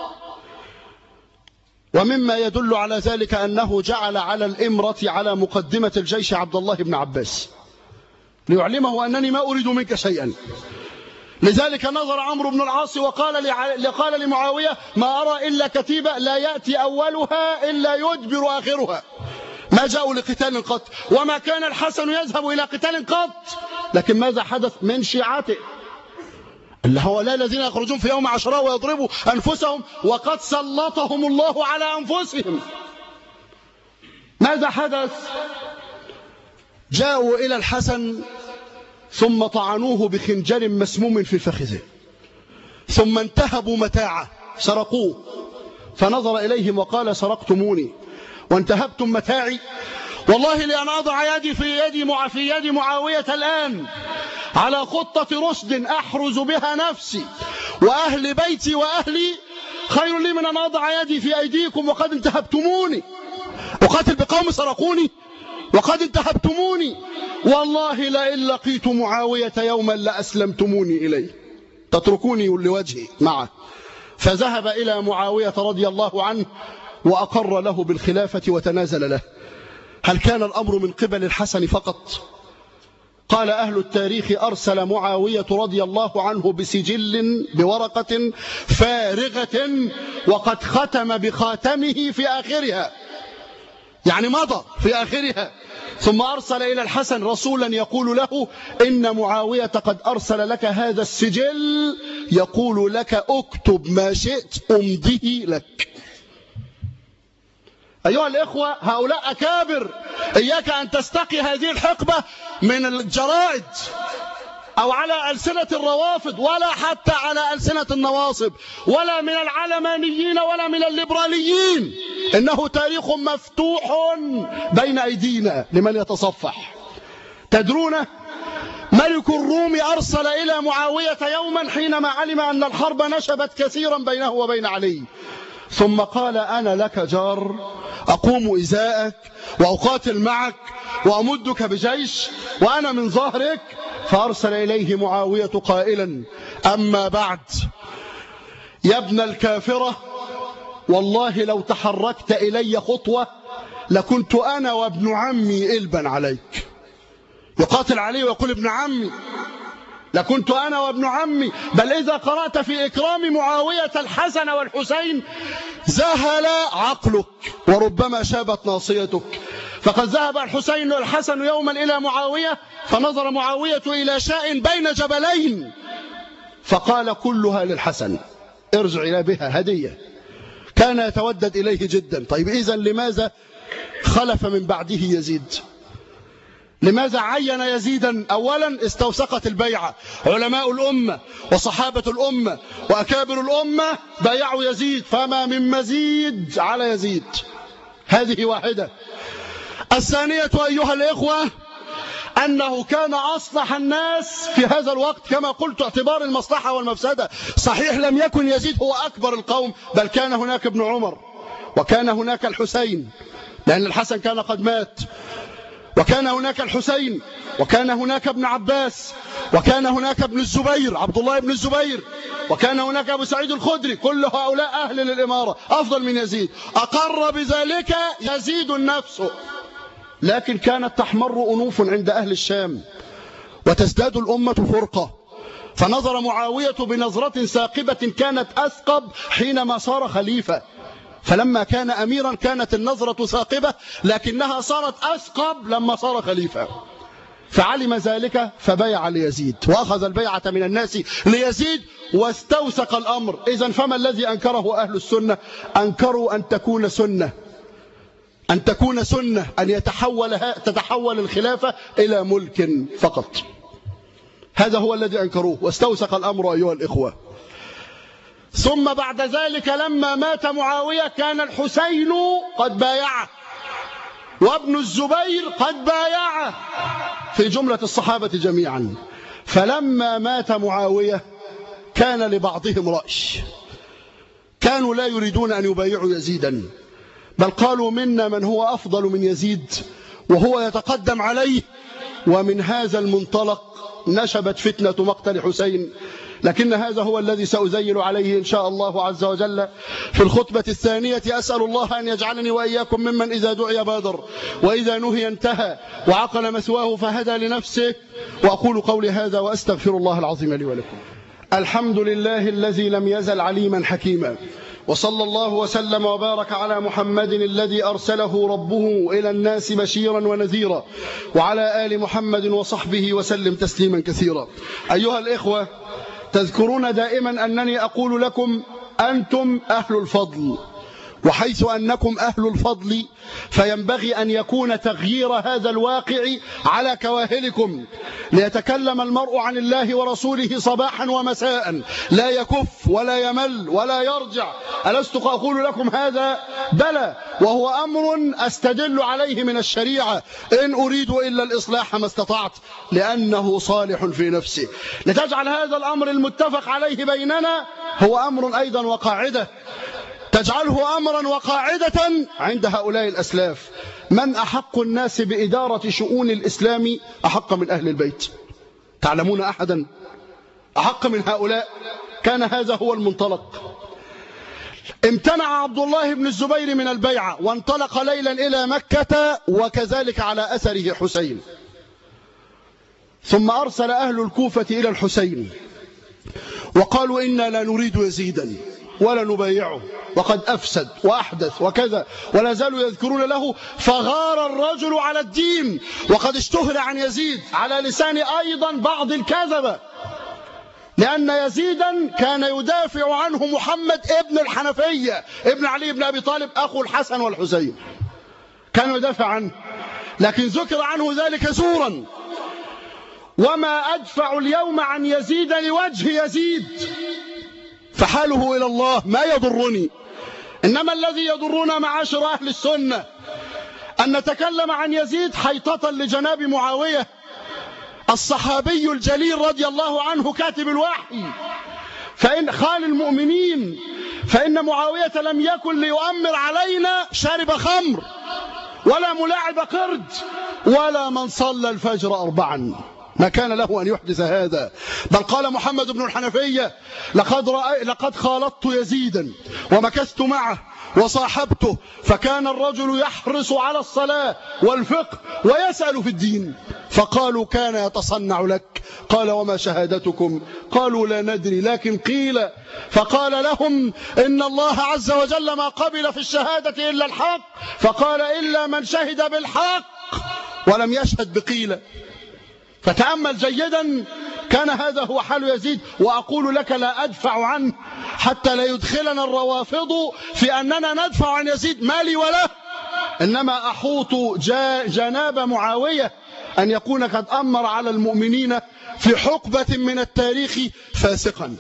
ومما يدل على ذلك أنه جعل على الإمرة على مقدمة الجيش عبد الله بن عباس ليعلمه أنني ما أريد منك شيئا. لذلك نظر عمرو بن العاص وقال قال لمعاوية: ما أرى إلا كتيبة لا يأتي أولها إلا يدبر آخرها. ما جاءوا لقتال قط، وما كان الحسن يذهب إلى قتال قط، لكن ماذا حدث من شيعته اللي هو لا الذين يخرجون في يوم عاشوراء ويضربوا أنفسهم وقد سلطهم الله على أنفسهم. ماذا حدث؟ جاءوا إلى الحسن ثم طعنوه بخنجر مسموم في فخذه، ثم انتهبوا متاعه سرقوه، فنظر إليهم وقال: سرقتموني وانتهبتم متاعي، والله لأن أضع يدي في يد مع في يد معاوية الآن على خطة رشد أحرز بها نفسي وأهل بيتي وأهلي خير لي من أن أضع يدي في أيديكم وقد انتهبتموني. أقاتل بقوم سرقوني وقد انتهبتموني، والله لئن لقيت معاوية يوما لأسلمتموني إليه، تتركوني لوجهي معه. فذهب إلى معاوية رضي الله عنه وأقر له بالخلافة وتنازل له. هل كان الأمر من قبل الحسن فقط؟ قال أهل التاريخ: أرسل معاوية رضي الله عنه بسجل بورقة فارغة وقد ختم بخاتمه في آخرها، يعني مضى في آخرها، ثم أرسل إلى الحسن رسولا يقول له: إن معاوية قد أرسل لك هذا السجل يقول لك اكتب ما شئت أمضيه لك. أيها الإخوة، هؤلاء أكابر، إياك أن تستقي هذه الحقبة من الجرائد أو على ألسنة الروافض ولا حتى على ألسنة النواصب ولا من العلمانيين ولا من الليبراليين. إنه تاريخ مفتوح بين أيدينا لمن يتصفح. تدرون ملك الروم أرسل إلى معاوية يوما حينما علم أن الحرب نشبت كثيرا بينه وبين علي، ثم قال: أنا لك جار، أقوم إزاءك وأقاتل معك وأمدك بجيش وأنا من ظهرك. فأرسل إليه معاوية قائلا: أما بعد يا ابن الكافرة، والله لو تحركت إلي خطوة لكنت أنا وابن عمي إلبا عليك. يقاتل عليه ويقول: ابن عمي، لكنت أنا وابن عمي. بل إذا قرأت في إكرام معاوية الحسن والحسين ذهل عقلك وربما شابت ناصيتك. فقد ذهب الحسين والحسن يوما إلى معاوية، فنظر معاوية إلى شاء بين جبلين فقال: كلها للحسن، ارجع إلى بها هدية. كان يتودد إليه جدا. طيب إذن لماذا خلف من بعده يزيد؟ لماذا عين يزيدا؟ أولا استوثقت البيعة، علماء الأمة وصحابة الأمة وأكابر الأمة بايعوا يزيد، فما من مزيد على يزيد. هذه واحدة. الثانية أيها الإخوة أنه كان أصلح الناس في هذا الوقت كما قلت، اعتبار المصلحة والمفسدة. صحيح لم يكن يزيد هو أكبر القوم، بل كان هناك ابن عمر وكان هناك الحسين، لأن الحسن كان قد مات، وكان هناك الحسين، وكان هناك ابن عباس، وكان هناك ابن الزبير عبد الله بن الزبير، وكان هناك أبو سعيد الخدري. كل هؤلاء أهل للإمارة أفضل من يزيد. أقر بذلك يزيد النفس، لكن كانت تحمر أنوف عند أهل الشام وتزداد الأمة فرقة. فنظر معاوية بنظرة ثاقبة كانت أثقب حينما صار خليفة، فلما كان أميرا كانت النظرة ثاقبة لكنها صارت أثقب لما صار خليفة. فعلم ذلك فبيع ليزيد وأخذ البيعة من الناس ليزيد واستوثق الأمر. إذن فما الذي أنكره أهل السنة؟ أنكروا أن تكون سنة، أن تكون سنة أن يتحول تتحول الخلافة إلى ملك فقط. هذا هو الذي أنكروه واستوثق الأمر أيها الإخوة. ثم بعد ذلك لما مات معاوية كان الحسين قد بايعه، وابن الزبير قد بايعه في جملة الصحابة جميعا. فلما مات معاوية كان لبعضهم رأي، كانوا لا يريدون أن يبايعوا يزيدا، بل قالوا منا من هو أفضل من يزيد وهو يتقدم عليه. ومن هذا المنطلق نشبت فتنة مقتل حسين، لكن هذا هو الذي سأزيل عليه إن شاء الله عز وجل في الخطبة الثانية. أسأل الله أن يجعلني وإياكم ممن إذا دعي بادر وإذا نهي انتهى وعقل مثواه فهدى لنفسه. وأقول قولي هذا وأستغفر الله العظيم لي ولكم. الحمد لله الذي لم يزل عليما حكيما، وصلى الله وسلم وبارك على محمد الذي أرسله ربه إلى الناس بشيرا ونذيرا، وعلى آل محمد وصحبه وسلم تسليما كثيرا. أيها الإخوة، تذكرون دائما أنني أقول لكم أنتم أهل الفضل، وحيث أنكم أهل الفضل فينبغي أن يكون تغيير هذا الواقع على كواهلكم، ليتكلم المرء عن الله ورسوله صباحا ومساء، لا يكف ولا يمل ولا يرجع. ألست أقول لكم هذا؟ بلى، وهو أمر أستدل عليه من الشريعة، إن أريد إلا الإصلاح ما استطعت، لأنه صالح في نفسه. لتجعل هذا الأمر المتفق عليه بيننا هو أمر أيضا وقاعدة، تجعله أمرا وقاعدة عند هؤلاء الأسلاف. من أحق الناس بإدارة شؤون الإسلام أحق من أهل البيت؟ تعلمون أحدا أحق من هؤلاء؟ كان هذا هو المنطلق. امتنع عبد الله بن الزبير من البيعة وانطلق ليلا إلى مكة، وكذلك على أثره حسين. ثم أرسل أهل الكوفة إلى الحسين وقالوا إنا لا نريد يزيدا ولا نبايعه، وقد أفسد وأحدث وكذا، ولا زالوا يذكرون له. فغار الرجل على الدين، وقد اشتهر عن يزيد على لسان أيضا بعض الكذبة، لأن يزيدا كان يدافع عنه محمد ابن الحنفية ابن علي بن أبي طالب أخو الحسن والحسين، كان يدافع عنه، لكن ذكر عنه ذلك زورا. وما أدفع اليوم عن يزيد لوجه يزيد، فحاله إلى الله ما يضرني. إنما الذي يضرنا معاشر أهل السنة أن نتكلم عن يزيد حيطة لجناب معاوية الصحابي الجليل رضي الله عنه كاتب الوحي، فإن خال المؤمنين، فإن معاوية لم يكن ليؤمر علينا شارب خمر ولا ملاعب قرد ولا من صلى الفجر أربعا، ما كان له أن يحدث هذا. بل قال محمد بن الحنفية لقد, لقد خالطت يزيدا ومكثت معه وصاحبته، فكان الرجل يحرص على الصلاة والفقه ويسأل في الدين، فقالوا كان يتصنع لك. قال وما شهادتكم؟ قالوا لا ندري، لكن قيل. فقال لهم إن الله عز وجل ما قبل في الشهادة إلا الحق، فقال إلا من شهد بالحق ولم يشهد بقيل. فتأمل جيدا، كان هذا هو حال يزيد. وأقول لك لا أدفع عنه حتى لا يدخلنا الروافض في أننا ندفع عن يزيد مالي وله، إنما أحوط جناب معاوية أن يكون قد أمر على المؤمنين في حقبة من التاريخ فاسقا.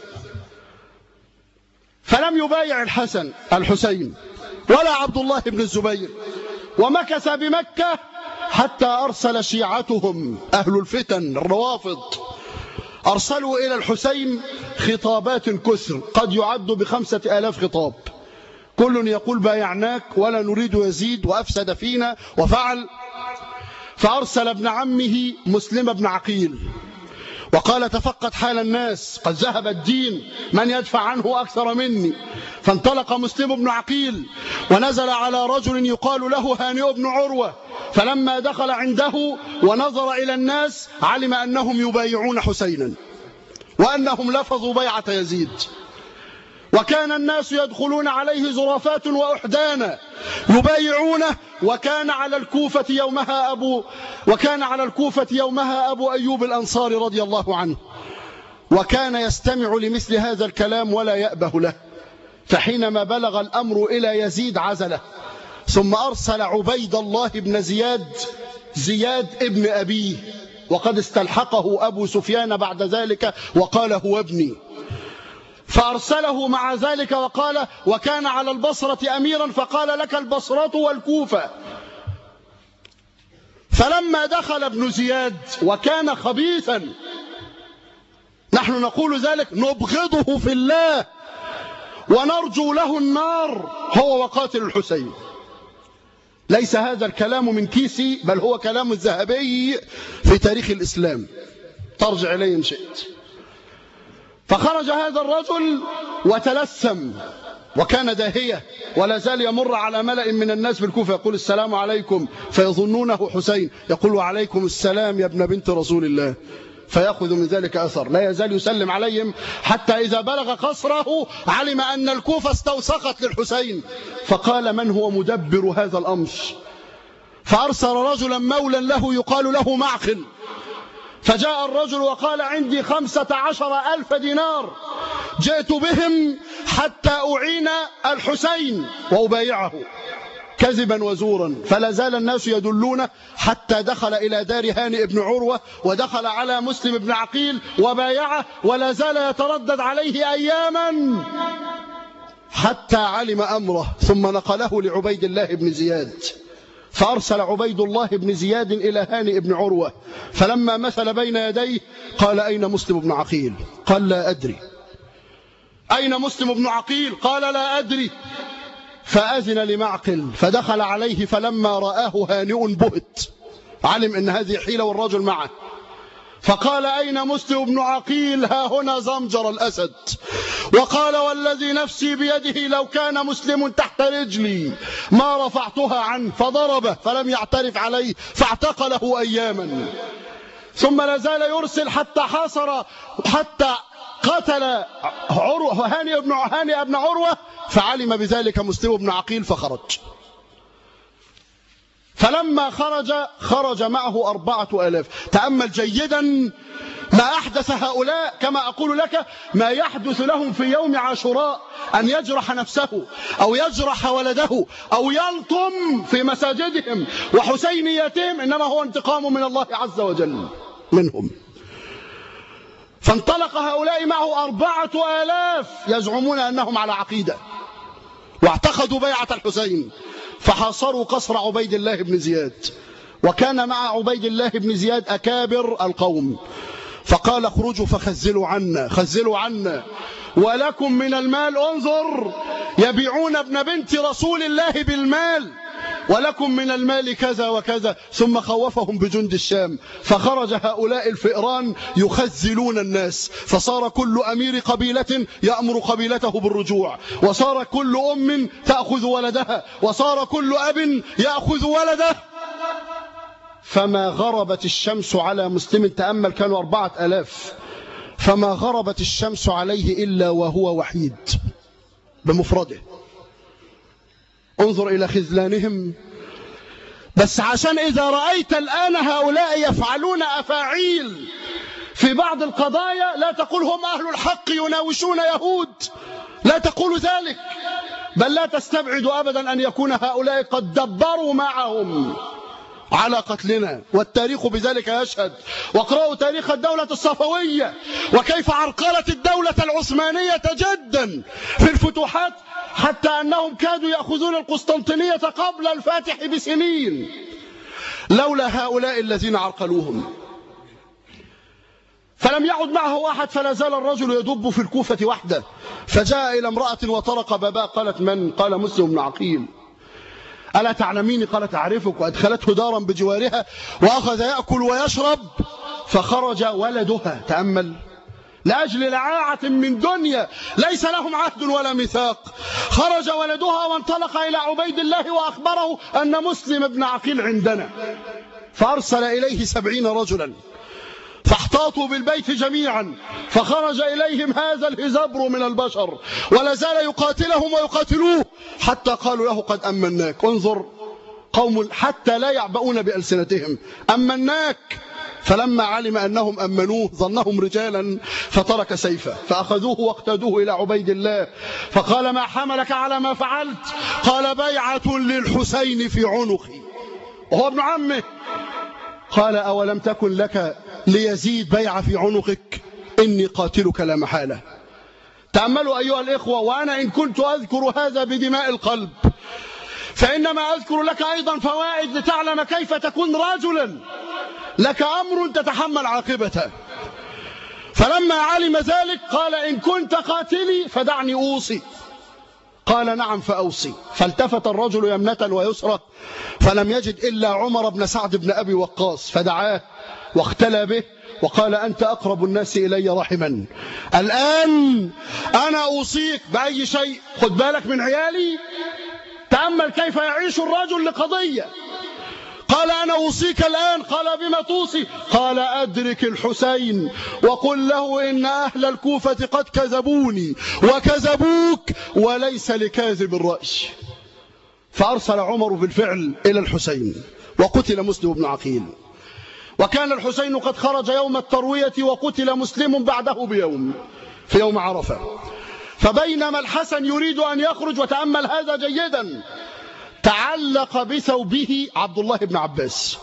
فلم يبايع الحسن الحسين ولا عبد الله بن الزبير، ومكث بمكة حتى أرسل شيعتهم أهل الفتن الروافض، أرسلوا إلى الحسين خطابات كثر قد يعد بخمسة آلاف خطاب، كل يقول بايعناك ولا نريد يزيد وأفسد فينا وفعل. فأرسل ابن عمه مسلم بن عقيل وقال تفقد حال الناس، قد ذهب الدين، من يدفع عنه أكثر مني. فانطلق مسلم بن عقيل ونزل على رجل يقال له هانئ بن عروة، فلما دخل عنده ونظر إلى الناس علم أنهم يبايعون حسينا وأنهم لفظوا بيعة يزيد. وكان الناس يدخلون عليه زرافات وأحدانا يبايعونه. وكان على الكوفة يومها أبو وكان على الكوفة يومها أبو أيوب الأنصاري رضي الله عنه، وكان يستمع لمثل هذا الكلام ولا يأبه له. فحينما بلغ الأمر إلى يزيد عزله، ثم أرسل عبيد الله بن زياد زياد ابن أبيه، وقد استلحقه أبو سفيان بعد ذلك وقال هو ابني، فأرسله مع ذلك وقال وكان على البصرة أميرا، فقال لك البصرة والكوفة. فلما دخل ابن زياد وكان خبيثا، نحن نقول ذلك نبغضه في الله ونرجو له النار، هو وقاتل الحسين. ليس هذا الكلام من كيسي، بل هو كلام الذهبي في تاريخ الإسلام، ترجع إليه إن شئت. فخرج هذا الرجل وتلثم وكان داهية، ولا زال يمر على ملأ من الناس بالكوفة يقول السلام عليكم، فيظنونه حسين، يقول وعليكم السلام يا ابن بنت رسول الله، فيأخذ من ذلك أثر، لا يزال يسلم عليهم حتى إذا بلغ قصره علم أن الكوفة استوثقت للحسين، فقال من هو مدبر هذا الأمر؟ فأرسل رجلا مولا له يقال له معقل، فجاء الرجل وقال عندي خمسة عشر ألف دينار جئت بهم حتى أعين الحسين وأبايعه، كذبا وزورا. فلا زال الناس يدلون حتى دخل إلى دار هانئ بن عروة ودخل على مسلم بن عقيل وبايعه، ولا زال يتردد عليه أياما حتى علم أمره، ثم نقله لعبيد الله بن زياد، فأرسل عبيد الله بن زياد إلى هانئ بن عروة، فلما مثل بين يديه قال أين مسلم بن عقيل؟ قال لا أدري. أين مسلم بن عقيل؟ قال لا أدري. فأذن لمعقل فدخل عليه، فلما رآه هانئ بهت، علم أن هذه حيلة والرجل معه، فقال أين مسلم بن عقيل؟ ها هنا زمجر الأسد. وقال والذي نفسي بيده لو كان مسلم تحت رجلي ما رفعتها عنه، فضربه فلم يعترف عليه فاعتقله أياما، ثم لازال يرسل حتى حاصر حتى قتل عروة هانئ بن هانئ بن عروة، فعلم بذلك مسلم بن عقيل فخرج. فلما خرج خرج معه أربعة آلاف. تأمل جيدا ما أحدث هؤلاء، كما أقول لك ما يحدث لهم في يوم عاشوراء، أن يجرح نفسه أو يجرح ولده أو يلطم في مساجدهم وحسينياتهم، إنما هو انتقام من الله عز وجل منهم. فانطلق هؤلاء معه أربعة آلاف يزعمون أنهم على عقيدة، واعتقدوا بيعة الحسين، فحاصروا قصر عبيد الله بن زياد، وكان مع عبيد الله بن زياد أكابر القوم، فقال اخرجوا فخزلوا عنا خزلوا عنا ولكم من المال، انظر يبيعون ابن بنت رسول الله بالمال، ولكم من المال كذا وكذا، ثم خوفهم بجند الشام، فخرج هؤلاء الفئران يخزلون الناس، فصار كل أمير قبيلة يأمر قبيلته بالرجوع، وصار كل أم تأخذ ولدها، وصار كل أب يأخذ ولده، فما غربت الشمس على مسلم. تأمل كانوا أربعة ألاف، فما غربت الشمس عليه إلا وهو وحيد بمفرده. انظر إلى خذلانهم. بس عشان إذا رأيت الآن هؤلاء يفعلون أفاعيل في بعض القضايا لا تقول هم أهل الحق يناوشون يهود، لا تقول ذلك، بل لا تستبعد أبدا أن يكون هؤلاء قد دبروا معهم على قتلنا، والتاريخ بذلك يشهد. واقرأوا تاريخ الدولة الصفوية وكيف عرقلت الدولة العثمانية جدا في الفتوحات، حتى أنهم كادوا يأخذون القسطنطينية قبل الفاتح بسنين لولا هؤلاء الذين عرقلوهم. فلم يعد معه أحد، فلا زال الرجل يدب في الكوفة وحده، فجاء إلى امرأة وطرق بابها، قالت من؟ قال مسلم بن عقيل. ألا تعلميني؟ قالت أعرفك، وأدخلته دارا بجوارها وأخذ يأكل ويشرب، فخرج ولدها. تأمل، لأجل لعاعة من دنيا ليس لهم عهد ولا ميثاق، خرج ولدها وانطلق إلى عبيد الله وأخبره أن مسلم بن عقيل عندنا، فأرسل إليه سبعين رجلا فاحتاطوا بالبيت جميعا، فخرج إليهم هذا الهزبر من البشر ولا زال يقاتلهم ويقاتلوه حتى قالوا له قد أمناك. انظر قوم حتى لا يعبؤون بألسنتهم، أمناك. فلما علم أنهم أمنوه ظنهم رجالا فترك سيفه، فأخذوه واقتادوه إلى عبيد الله، فقال ما حملك على ما فعلت؟ قال بيعة للحسين في عنقي، وهو ابن عمه. قال أولم تكن لك ليزيد بيعة في عنقك؟ إني قاتلك لا محالة. تأملوا أيها الإخوة، وأنا إن كنت أذكر هذا بدماء القلب، فإنما أذكر لك أيضا فوائد لتعلم كيف تكون رجلا لك أمر تتحمل عاقبته. فلما علم ذلك قال إن كنت قاتلي فدعني أوصي. قال نعم فأوصي. فالتفت الرجل يمنة ويسرى فلم يجد إلا عمر بن سعد بن أبي وقاص فدعاه واختلى به وقال أنت أقرب الناس إلي رحما، الآن أنا أوصيك بأي شيء، خد بالك من عيالي. تأمل كيف يعيش الرجل لقضية. قال أنا أوصيك الآن. قال بما توصي؟ قال أدرك الحسين وقل له إن أهل الكوفة قد كذبوني وكذبوك وليس لكاذب الرأي. فأرسل عمر بالفعل إلى الحسين وقتل مسلم بن عقيل. وكان الحسين قد خرج يوم التروية وقتل مسلم بعده بيوم في يوم عرفة. فبينما الحسن يريد أن يخرج، وتأمل هذا جيدا، تعلق بثوبه عبد الله بن عباس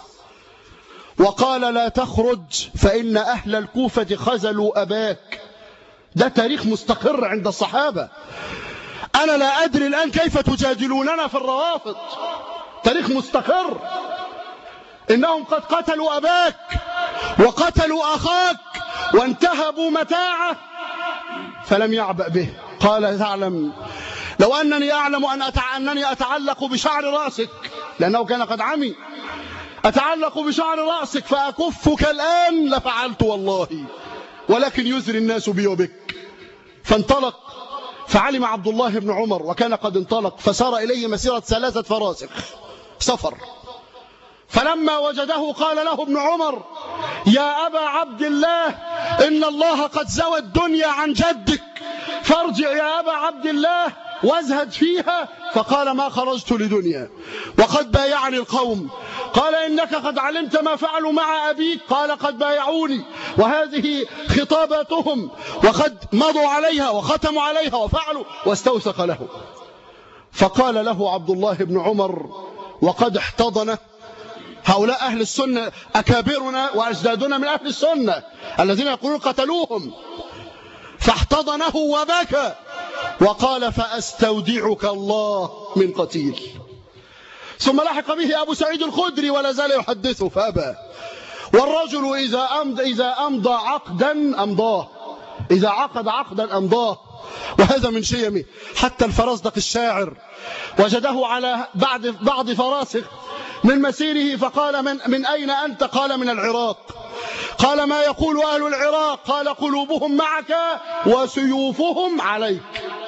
وقال لا تخرج فإن أهل الكوفة خذلوا أباك. ده تاريخ مستقر عند الصحابة. أنا لا أدري الآن كيف تجادلوننا في الروافض. تاريخ مستقر. إنهم قد قتلوا أباك وقتلوا أخاك وانتهبوا متاعه فلم يعبأ به. قال تعلم لو أنني أعلم أن أتع... أنني أتعلق بشعر رأسك، لأنه كان قد عمي، أتعلق بشعر رأسك فأكفك الآن لفعلت والله، ولكن يزري الناس بي وبك. فانطلق. فعلم عبد الله بن عمر وكان قد انطلق فسار إليه مسيرة ثلاثة فراسخ سفر. فلما وجده قال له ابن عمر يا أبا عبد الله إن الله قد زوى الدنيا عن جدك فارجع يا أبا عبد الله وازهد فيها. فقال ما خرجت لدنيا وقد بايعني القوم. قال إنك قد علمت ما فعلوا مع أبيك. قال قد بايعوني وهذه خطاباتهم وقد مضوا عليها وختموا عليها وفعلوا، واستوثق له. فقال له عبد الله بن عمر وقد احتضن هؤلاء أهل السنة أكابرنا وأجدادنا من أهل السنة الذين يقولون قتلوهم، فاحتضنه وبكى وقال فأستودعك الله من قتيل. ثم لحق به أبو سعيد الخدري ولا زال يحدثه فأبى. والرجل إذا أمضى, إذا أمضى عقدا أمضاه، إذا عقد عقدا أمضاه، وهذا من شيمه. حتى الفرزدق الشاعر وجده على بعض بعض فراسخ من مسيره فقال من, من أين أنت؟ قال من العراق. قال ما يقول أهل العراق؟ قال قلوبهم معك وسيوفهم عليك.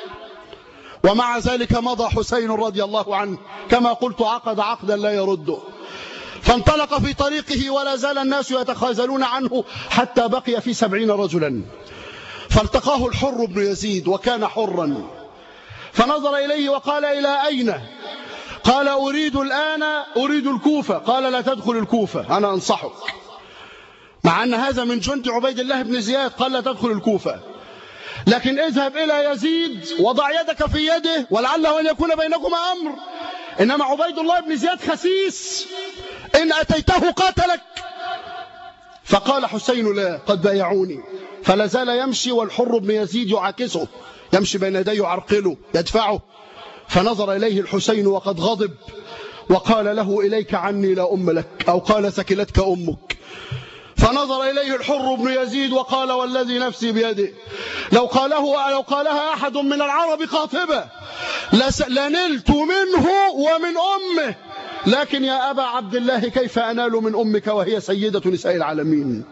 ومع ذلك مضى حسين رضي الله عنه كما قلت عقد عقدا لا يرده. فانطلق في طريقه ولا زال الناس يتخاذلون عنه حتى بقي في سبعين رجلا. فالتقاه الحر بن يزيد وكان حرا فنظر إليه وقال إلى أين؟ قال أريد الآن أريد الكوفة. قال لا تدخل الكوفة أنا أنصحك، مع أن هذا من جند عبيد الله بن زياد. قال لا تدخل الكوفة، لكن اذهب إلى يزيد وضع يدك في يده ولعله أن يكون بينكما أمر. إنما عبيد الله بن زياد خسيس، إن أتيته قاتلك. فقال حسين لا قد بايعوني. فلا زال يمشي والحر بن يزيد يعاكسه، يمشي بين يديه يعرقله يدفعه. فنظر إليه الحسين وقد غضب وقال له إليك عني لا أم لك، أو قال ثكلتك أمك. فنظر إليه الحر بن يزيد وقال والذي نفسي بيده لو قاله لو قالها أحد من العرب قاطبة لنلت منه ومن أمه، لكن يا أبا عبد الله كيف أنال من أمك وهي سيدة نساء العالمين؟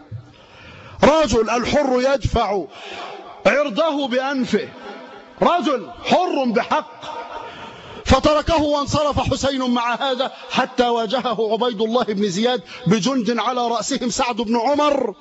رجل الحر يدفع عرضه بأنفه، رجل حر بحق. فتركه وانصرف حسين مع هذا حتى واجهه عبيد الله بن زياد بجند على رأسهم سعد بن عمر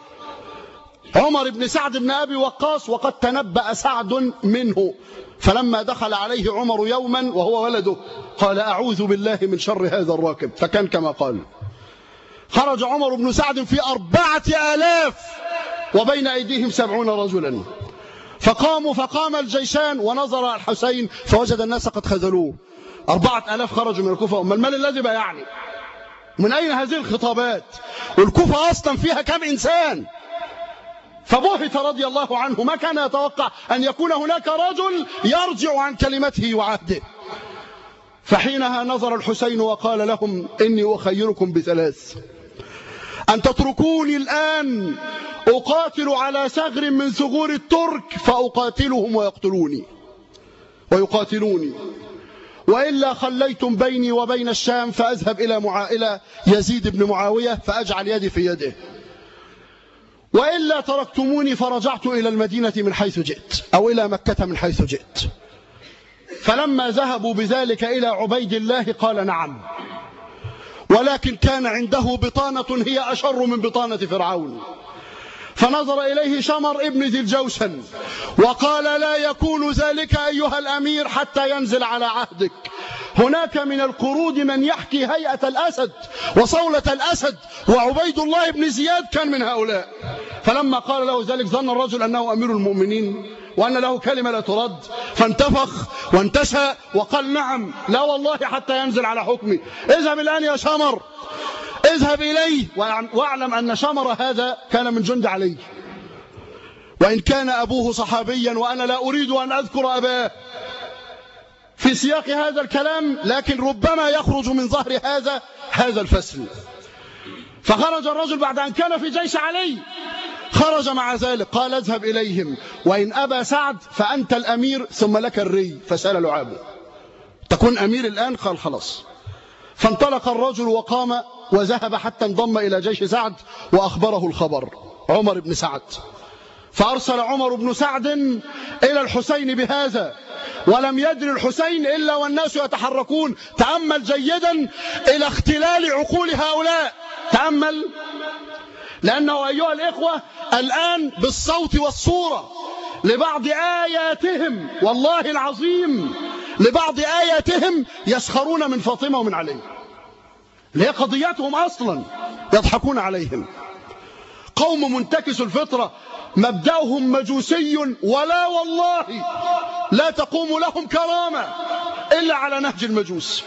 عمر بن سعد بن أبي وقاص، وقد تنبأ سعد منه. فلما دخل عليه عمر يوما وهو ولده قال أعوذ بالله من شر هذا الراكب، فكان كما قال. خرج عمر بن سعد في أربعة آلاف وبين أيديهم سبعون رجلا، فقاموا فقام الجيشان ونظر الحسين فوجد الناس قد خذلوه. أربعة آلاف خرجوا من الكوفة، أما المال الذي بايعني من أين هذه الخطابات؟ والكوفة أصلا فيها كم إنسان؟ فبهت رضي الله عنه، ما كان يتوقع أن يكون هناك رجل يرجع عن كلمته وعهده. فحينها نظر الحسين وقال لهم إني أخيركم بثلاث: أن تتركوني الآن أقاتل على ثغر من ثغور الترك فأقاتلهم ويقتلوني ويقاتلوني، وإلا خليتم بيني وبين الشام فأذهب إلى معائلة يزيد بن معاوية فأجعل يدي في يده، وإلا تركتموني فرجعت إلى المدينة من حيث جئت أو إلى مكة من حيث جئت. فلما ذهبوا بذلك إلى عبيد الله قال: نعم، ولكن كان عنده بطانة هي أشر من بطانة فرعون. فنظر إليه شمر ابن ذي الجوشن وقال: لا يكون ذلك أيها الأمير حتى ينزل على عهدك. هناك من القرود من يحكي هيئة الأسد وصولة الأسد، وعبيد الله بن زياد كان من هؤلاء. فلما قال له ذلك ظن الرجل أنه أمير المؤمنين وأن له كلمة لا ترد، فانتفخ وانتشى وقال: نعم، لا والله حتى ينزل على حكمي. اذهب الآن يا شمر، اذهب إليه، واعلم أن شمر هذا كان من جند علي، وإن كان أبوه صحابيا وأنا لا أريد أن أذكر أباه في سياق هذا الكلام، لكن ربما يخرج من ظهر هذا هذا الفسل. فخرج الرجل بعد أن كان في جيش علي، خرج مع ذلك قال: اذهب إليهم، وإن أبى سعد فأنت الأمير ثم لك الري. فسال لعابه: تكون أمير الآن؟ قال: خلاص. فانطلق الرجل وقام وذهب حتى انضم إلى جيش سعد وأخبره الخبر عمر بن سعد. فأرسل عمر بن سعد إلى الحسين بهذا، ولم يدر الحسين إلا والناس يتحركون. تأمل جيدا إلى اختلال عقول هؤلاء، تأمل، لأنه أيها الإخوة الآن بالصوت والصورة لبعض آياتهم، والله العظيم لبعض آياتهم يسخرون من فاطمة ومن علي، اللي هي قضيتهم أصلا، يضحكون عليهم. قوم منتكس الفطرة، مبدأهم مجوسي، ولا والله لا تقوم لهم كرامة إلا على نهج المجوس.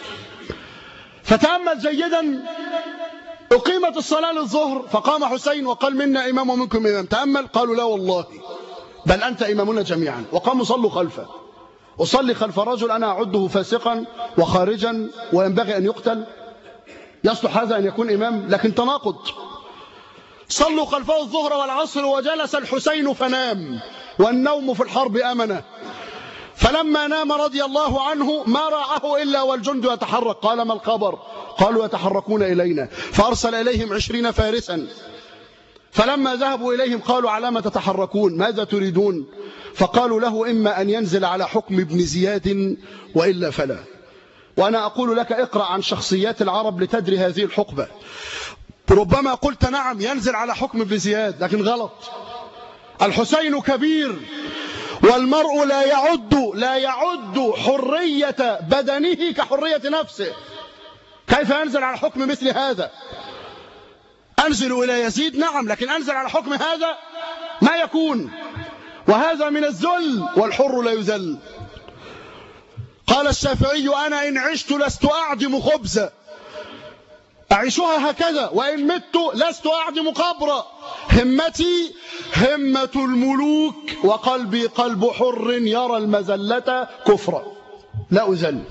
فتأمل جيدا، أقيمت الصلاة للظهر فقام حسين وقال: منا إمام ومنكم إمام. تأمل، قالوا: لا والله، بل أنت إمامنا جميعا. وقاموا صلوا خلفه. أصلي خلف رجل أنا أعده فاسقا وخارجا وينبغي أن يقتل؟ يصلح هذا أن يكون إمام؟ لكن تناقض. صلوا خلفه الظهر والعصر، وجلس الحسين فنام، والنوم في الحرب أمنة. فلما نام رضي الله عنه ما راعه إلا والجند يتحرك. قال: ما الخبر؟ قالوا: يتحركون إلينا. فأرسل إليهم عشرين فارسا. فلما ذهبوا إليهم قالوا: على ما تتحركون؟ ماذا تريدون؟ فقالوا له: إما أن ينزل على حكم ابن زياد وإلا فلا. وأنا أقول لك اقرأ عن شخصيات العرب لتدري هذه الحقبة. ربما قلت: نعم، ينزل على حكم ابن زياد، لكن غلط. الحسين كبير، والمرء لا يعد لا يعد حرية بدنه كحرية نفسه. كيف ينزل على حكم مثل هذا؟ أنزل إلى يزيد؟ نعم، لكن أنزل على حكم هذا ما يكون، وهذا من الذل، والحر لا يذل. قال الشافعي: أنا إن عشت لست أعدم خبزا، أعيشها هكذا، وإن مت لست أعدم قبرا. همتي همة الملوك، وقلبي قلب حر يرى المذلة كفرا، لا أذل.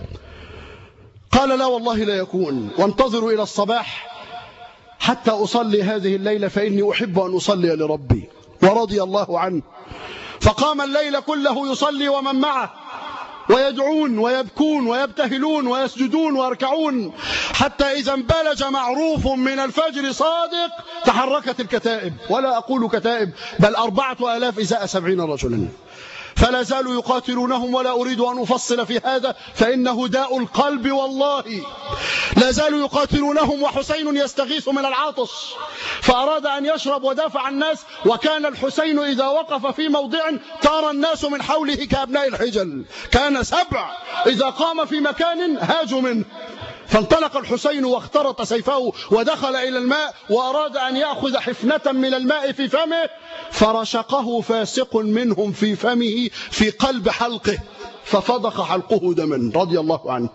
قال: لا والله لا يكون، وانتظروا إلى الصباح حتى أصلي هذه الليلة، فإني أحب أن أصلي لربي. ورضي الله عنه. فقام الليل كله يصلي ومن معه، ويدعون ويبكون ويبتهلون ويسجدون ويركعون، حتى إذا انبلج معروف من الفجر صادق تحركت الكتائب، ولا أقول كتائب بل أربعة آلاف إزاء سبعين رجلا. فلا زالوا يقاتلونهم، ولا أريد أن أفصل في هذا فإنه داء القلب والله. لا زالوا يقاتلونهم، وحسين يستغيث من العطش فأراد أن يشرب ودافع الناس، وكان الحسين إذا وقف في موضع طار الناس من حوله كأبناء الحجل، كان سبع إذا قام في مكان هاجوا منه. فانطلق الحسين واخترط سيفه ودخل إلى الماء، وأراد أن يأخذ حفنة من الماء في فمه، فرشقه فاسق منهم في فمه في قلب حلقه، ففضخ حلقه دما رضي الله عنه.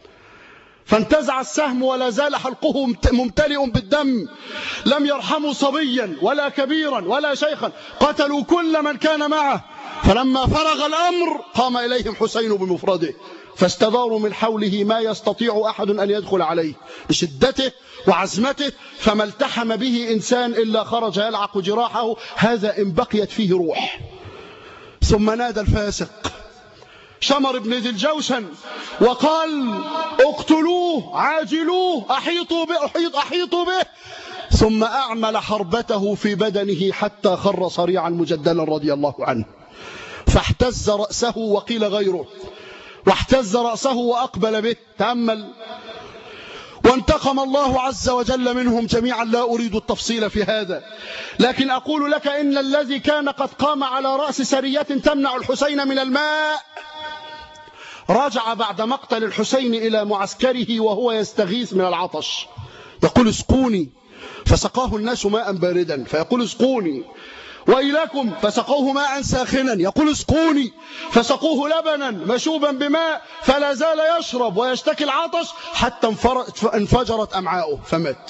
فانتزع السهم ولا زال حلقه ممتلئ بالدم. لم يرحموا صبيا ولا كبيرا ولا شيخا، قتلوا كل من كان معه. فلما فرغ الأمر قام إليهم حسين بمفرده فاستداروا من حوله ما يستطيع أحد أن يدخل عليه بشدته وعزمته، فما التحم به إنسان إلا خرج يلعق جراحه، هذا إن بقيت فيه روح. ثم نادى الفاسق شمر بن ذي الجوشن وقال اقتلوه عاجلوه أحيطوا به, أحيط أحيطوا به ثم أعمل حربته في بدنه حتى خر صريعا مجدلا رضي الله عنه، فاحتز رأسه وقيل غيره، واحتز رأسه وأقبل به. تأمل. وانتقم الله عز وجل منهم جميعا، لا أريد التفصيل في هذا، لكن أقول لك إن الذي كان قد قام على رأس سرية تمنع الحسين من الماء رجع بعد مقتل الحسين إلى معسكره وهو يستغيث من العطش، يقول اسقوني، فسقاه الناس ماء باردا فيقول اسقوني، وإليكم فسقوه ماء ساخنا يقول اسقوني، فسقوه لبنا مشوبا بماء فلا زال يشرب ويشتكي العطش حتى انفجرت أمعاؤه فمات،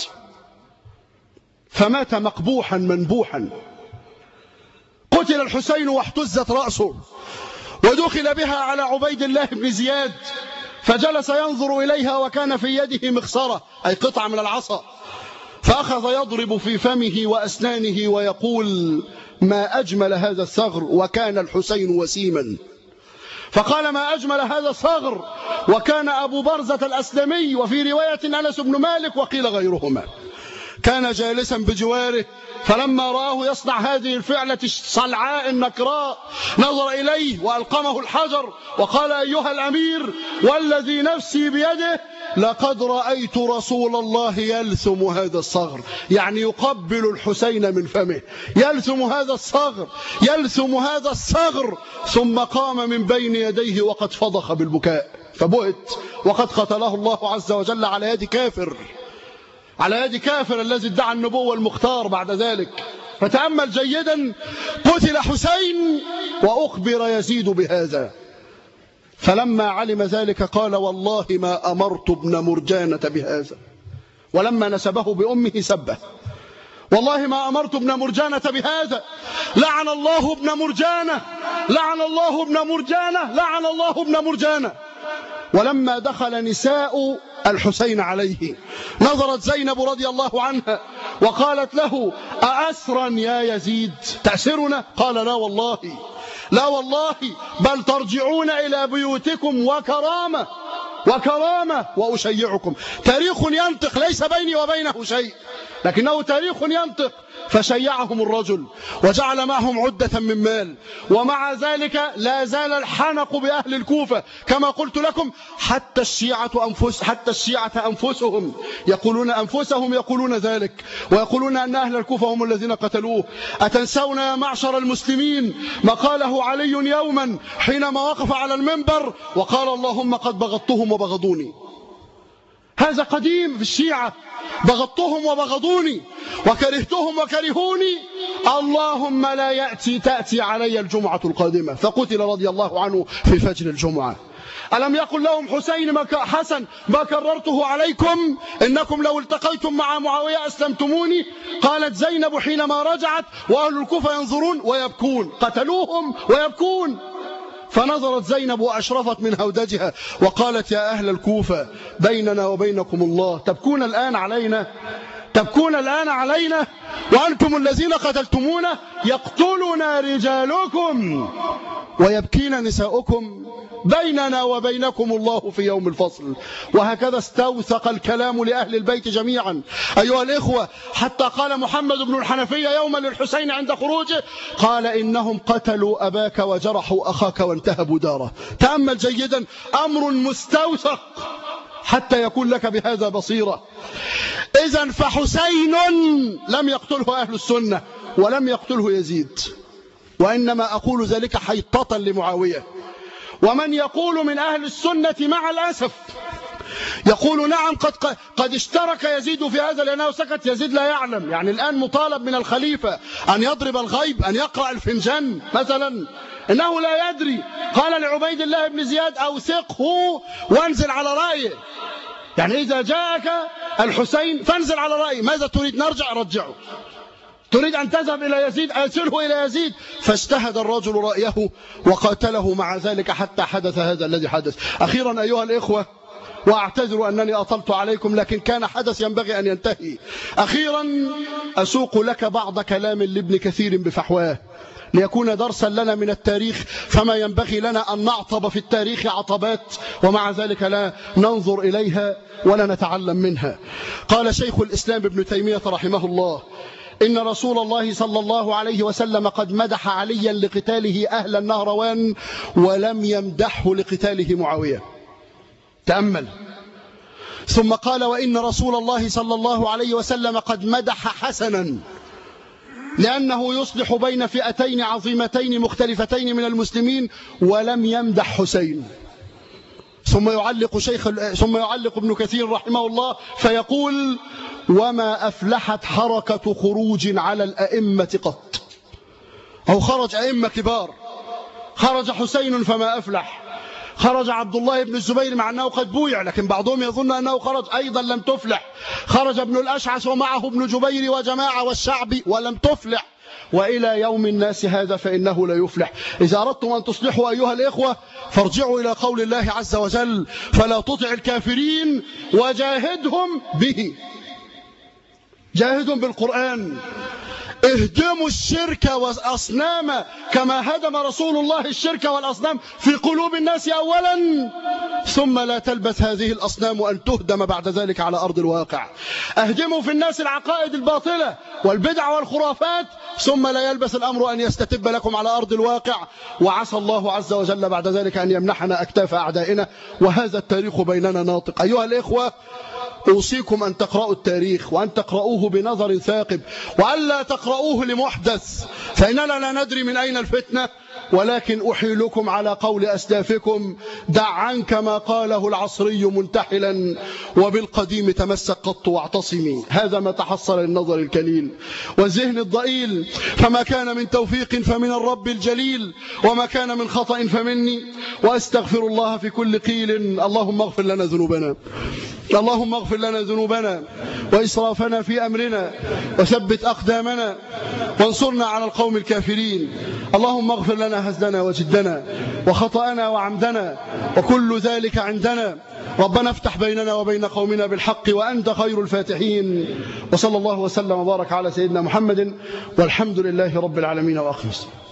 فمات مقبوحا منبوحا. قتل الحسين واحتزت رأسه ودخل بها على عبيد الله بن زياد فجلس ينظر إليها وكان في يده مخصرة أي قطعة من العصا، فأخذ يضرب في فمه وأسنانه ويقول ما أجمل هذا الثغر، وكان الحسين وسيما. فقال ما أجمل هذا الثغر، وكان أبو برزة الأسلمي، وفي رواية أنس بن مالك وقيل غيرهما، كان جالسا بجواره، فلما رآه يصنع هذه الفعلة الصلعاء النكراء نظر إليه وألقمه الحجر وقال أيها الأمير والذي نفسي بيده لقد رأيت رسول الله يلثم هذا الصغر، يعني يقبل الحسين من فمه، يلثم هذا الصغر يلثم هذا الصغر ثم قام من بين يديه وقد فضخ بالبكاء فبهت، وقد قتله الله عز وجل على يد كافر، على يد كافر الذي ادعى النبوة المختار بعد ذلك. فتأمل جيدا، قتل حسين وأخبر يزيد بهذا، فلما علم ذلك قال والله ما أمرت ابن مرجانة بهذا، ولما نسبه بأمه سبه، والله ما أمرت ابن مرجانة بهذا، لعن الله ابن مرجانة لعن الله ابن مرجانة لعن الله ابن مرجانة. ولما دخل نساء الحسين عليه نظرت زينب رضي الله عنها وقالت له أأسرا يا يزيد تأسرنا؟ قال لا والله لا والله بل ترجعون إلى بيوتكم وكرامة وكرامة وأشيعكم. تاريخ ينطق، ليس بيني وبينه شيء لكنه تاريخ ينطق. فشيعهم الرجل وجعل معهم عدة من مال، ومع ذلك لا زال الحنق بأهل الكوفة كما قلت لكم، حتى الشيعة أنفس حتى الشيعة أنفسهم يقولون أنفسهم يقولون ذلك، ويقولون أن أهل الكوفة هم الذين قتلوه. أتنسون يا معشر المسلمين ما قاله علي يوما حينما وقف على المنبر وقال اللهم قد بغضتهم وبغضوني؟ هذا قديم في الشيعة، بغضتهم وبغضوني وكرهتهم وكرهوني، اللهم لا يأتي تأتي علي الجمعة القادمة. فقتل رضي الله عنه في فجر الجمعة. ألم يقل لهم حسين ما حسن ما كررته عليكم إنكم لو التقيتم مع معاوية أسلمتموني؟ قالت زينب حينما رجعت وأهل الكوفة ينظرون ويبكون، قتلوهم ويبكون. فنظرت زينب وأشرفت من هودجها وقالت يا أهل الكوفة بيننا وبينكم الله، تبكون الآن علينا تبكون الآن علينا وأنتم الذين قتلتمونا؟ يقتلنا رجالكم ويبكين نساؤكم، بيننا وبينكم الله في يوم الفصل. وهكذا استوثق الكلام لأهل البيت جميعا أيها الإخوة، حتى قال محمد بن الحنفية يوما للحسين عند خروجه قال إنهم قتلوا أباك وجرحوا أخاك وانتهبوا داره. تأمل جيدا، أمر مستوثق حتى يكون لك بهذا بصيرة. إذن فحسين لم يقتله أهل السنة ولم يقتله يزيد، وإنما أقول ذلك حيطة لمعاوية. ومن يقول من أهل السنة مع الأسف يقول نعم قد قد اشترك يزيد في هذا لأنه سكت. يزيد لا يعلم، يعني الآن مطالب من الخليفة أن يضرب الغيب، أن يقرأ الفنجان مثلا، إنه لا يدري. قال لعبيد الله بن زياد أوثقه وانزل على رأيه، يعني إذا جاءك الحسين فانزل على رأيه، ماذا تريد نرجع؟ رجعه. تريد أن تذهب إلى يزيد أرسله إلى يزيد. فاجتهد الرجل رأيه وقاتله مع ذلك حتى حدث هذا الذي حدث. أخيرا أيها الإخوة، وأعتذر أنني أطلت عليكم لكن كان حدث ينبغي أن ينتهي. أخيرا أسوق لك بعض كلام لابن كثير بفحواه ليكون درسا لنا من التاريخ، فما ينبغي لنا أن نعطب في التاريخ عطبات ومع ذلك لا ننظر إليها ولا نتعلم منها. قال شيخ الإسلام ابن تيمية رحمه الله: إن رسول الله صلى الله عليه وسلم قد مدح عليا لقتاله أهل النهروان ولم يمدحه لقتاله معاوية. تأمل. ثم قال: وإن رسول الله صلى الله عليه وسلم قد مدح حسنا لأنه يصلح بين فئتين عظيمتين مختلفتين من المسلمين ولم يمدح حسين. ثم يعلق شيخ ثم يعلق ابن كثير رحمه الله فيقول: وما أفلحت حركة خروج على الأئمة قط. أو خرج أئمة كبار، خرج حسين فما أفلح، خرج عبد الله بن الزبير مع أنه قد بويع لكن بعضهم يظن أنه خرج أيضا لم تفلح، خرج ابن الأشعث ومعه ابن جبير وجماعة والشعبي ولم تفلح، وإلى يوم الناس هذا فإنه لا يفلح. إذا أردتم أن تصلحوا أيها الإخوة فارجعوا إلى قول الله عز وجل: فلا تطع الكافرين وجاهدهم به. جاهدهم بالقرآن. اهدموا الشرك والأصنام كما هدم رسول الله الشرك والأصنام في قلوب الناس أولا، ثم لا تلبث هذه الأصنام أن تهدم بعد ذلك على أرض الواقع. اهدموا في الناس العقائد الباطلة والبدع والخرافات، ثم لا يلبث الأمر أن يستتب لكم على أرض الواقع، وعسى الله عز وجل بعد ذلك أن يمنحنا أكتاف أعدائنا، وهذا التاريخ بيننا ناطق. أيها الإخوة، أوصيكم أن تقرأوا التاريخ وأن تقرأوه بنظر ثاقب، وألا تقرأوه لمحدث، فإننا لا ندري من أين الفتنة، ولكن أحيلكم على قول أسلافكم: دع عنك ما قاله العصري منتحلا وبالقديم تمسك قط واعتصمي. هذا ما تحصل للنظر الكليل والذهن الضئيل، فما كان من توفيق فمن الرب الجليل، وما كان من خطأ فمني، وأستغفر الله في كل قيل. اللهم اغفر لنا ذنوبنا، اللهم اغفر لنا ذنوبنا وإسرافنا في أمرنا، وثبت أقدامنا وانصرنا على القوم الكافرين. اللهم اغفر لنا هزلنا وجدنا وخطأنا وعمدنا وكل ذلك عندنا. ربنا افتح بيننا وبين قومنا بالحق وأنت خير الفاتحين. وصلى الله وسلم وبارك على سيدنا محمد، والحمد لله رب العالمين. وأقم الصلاة.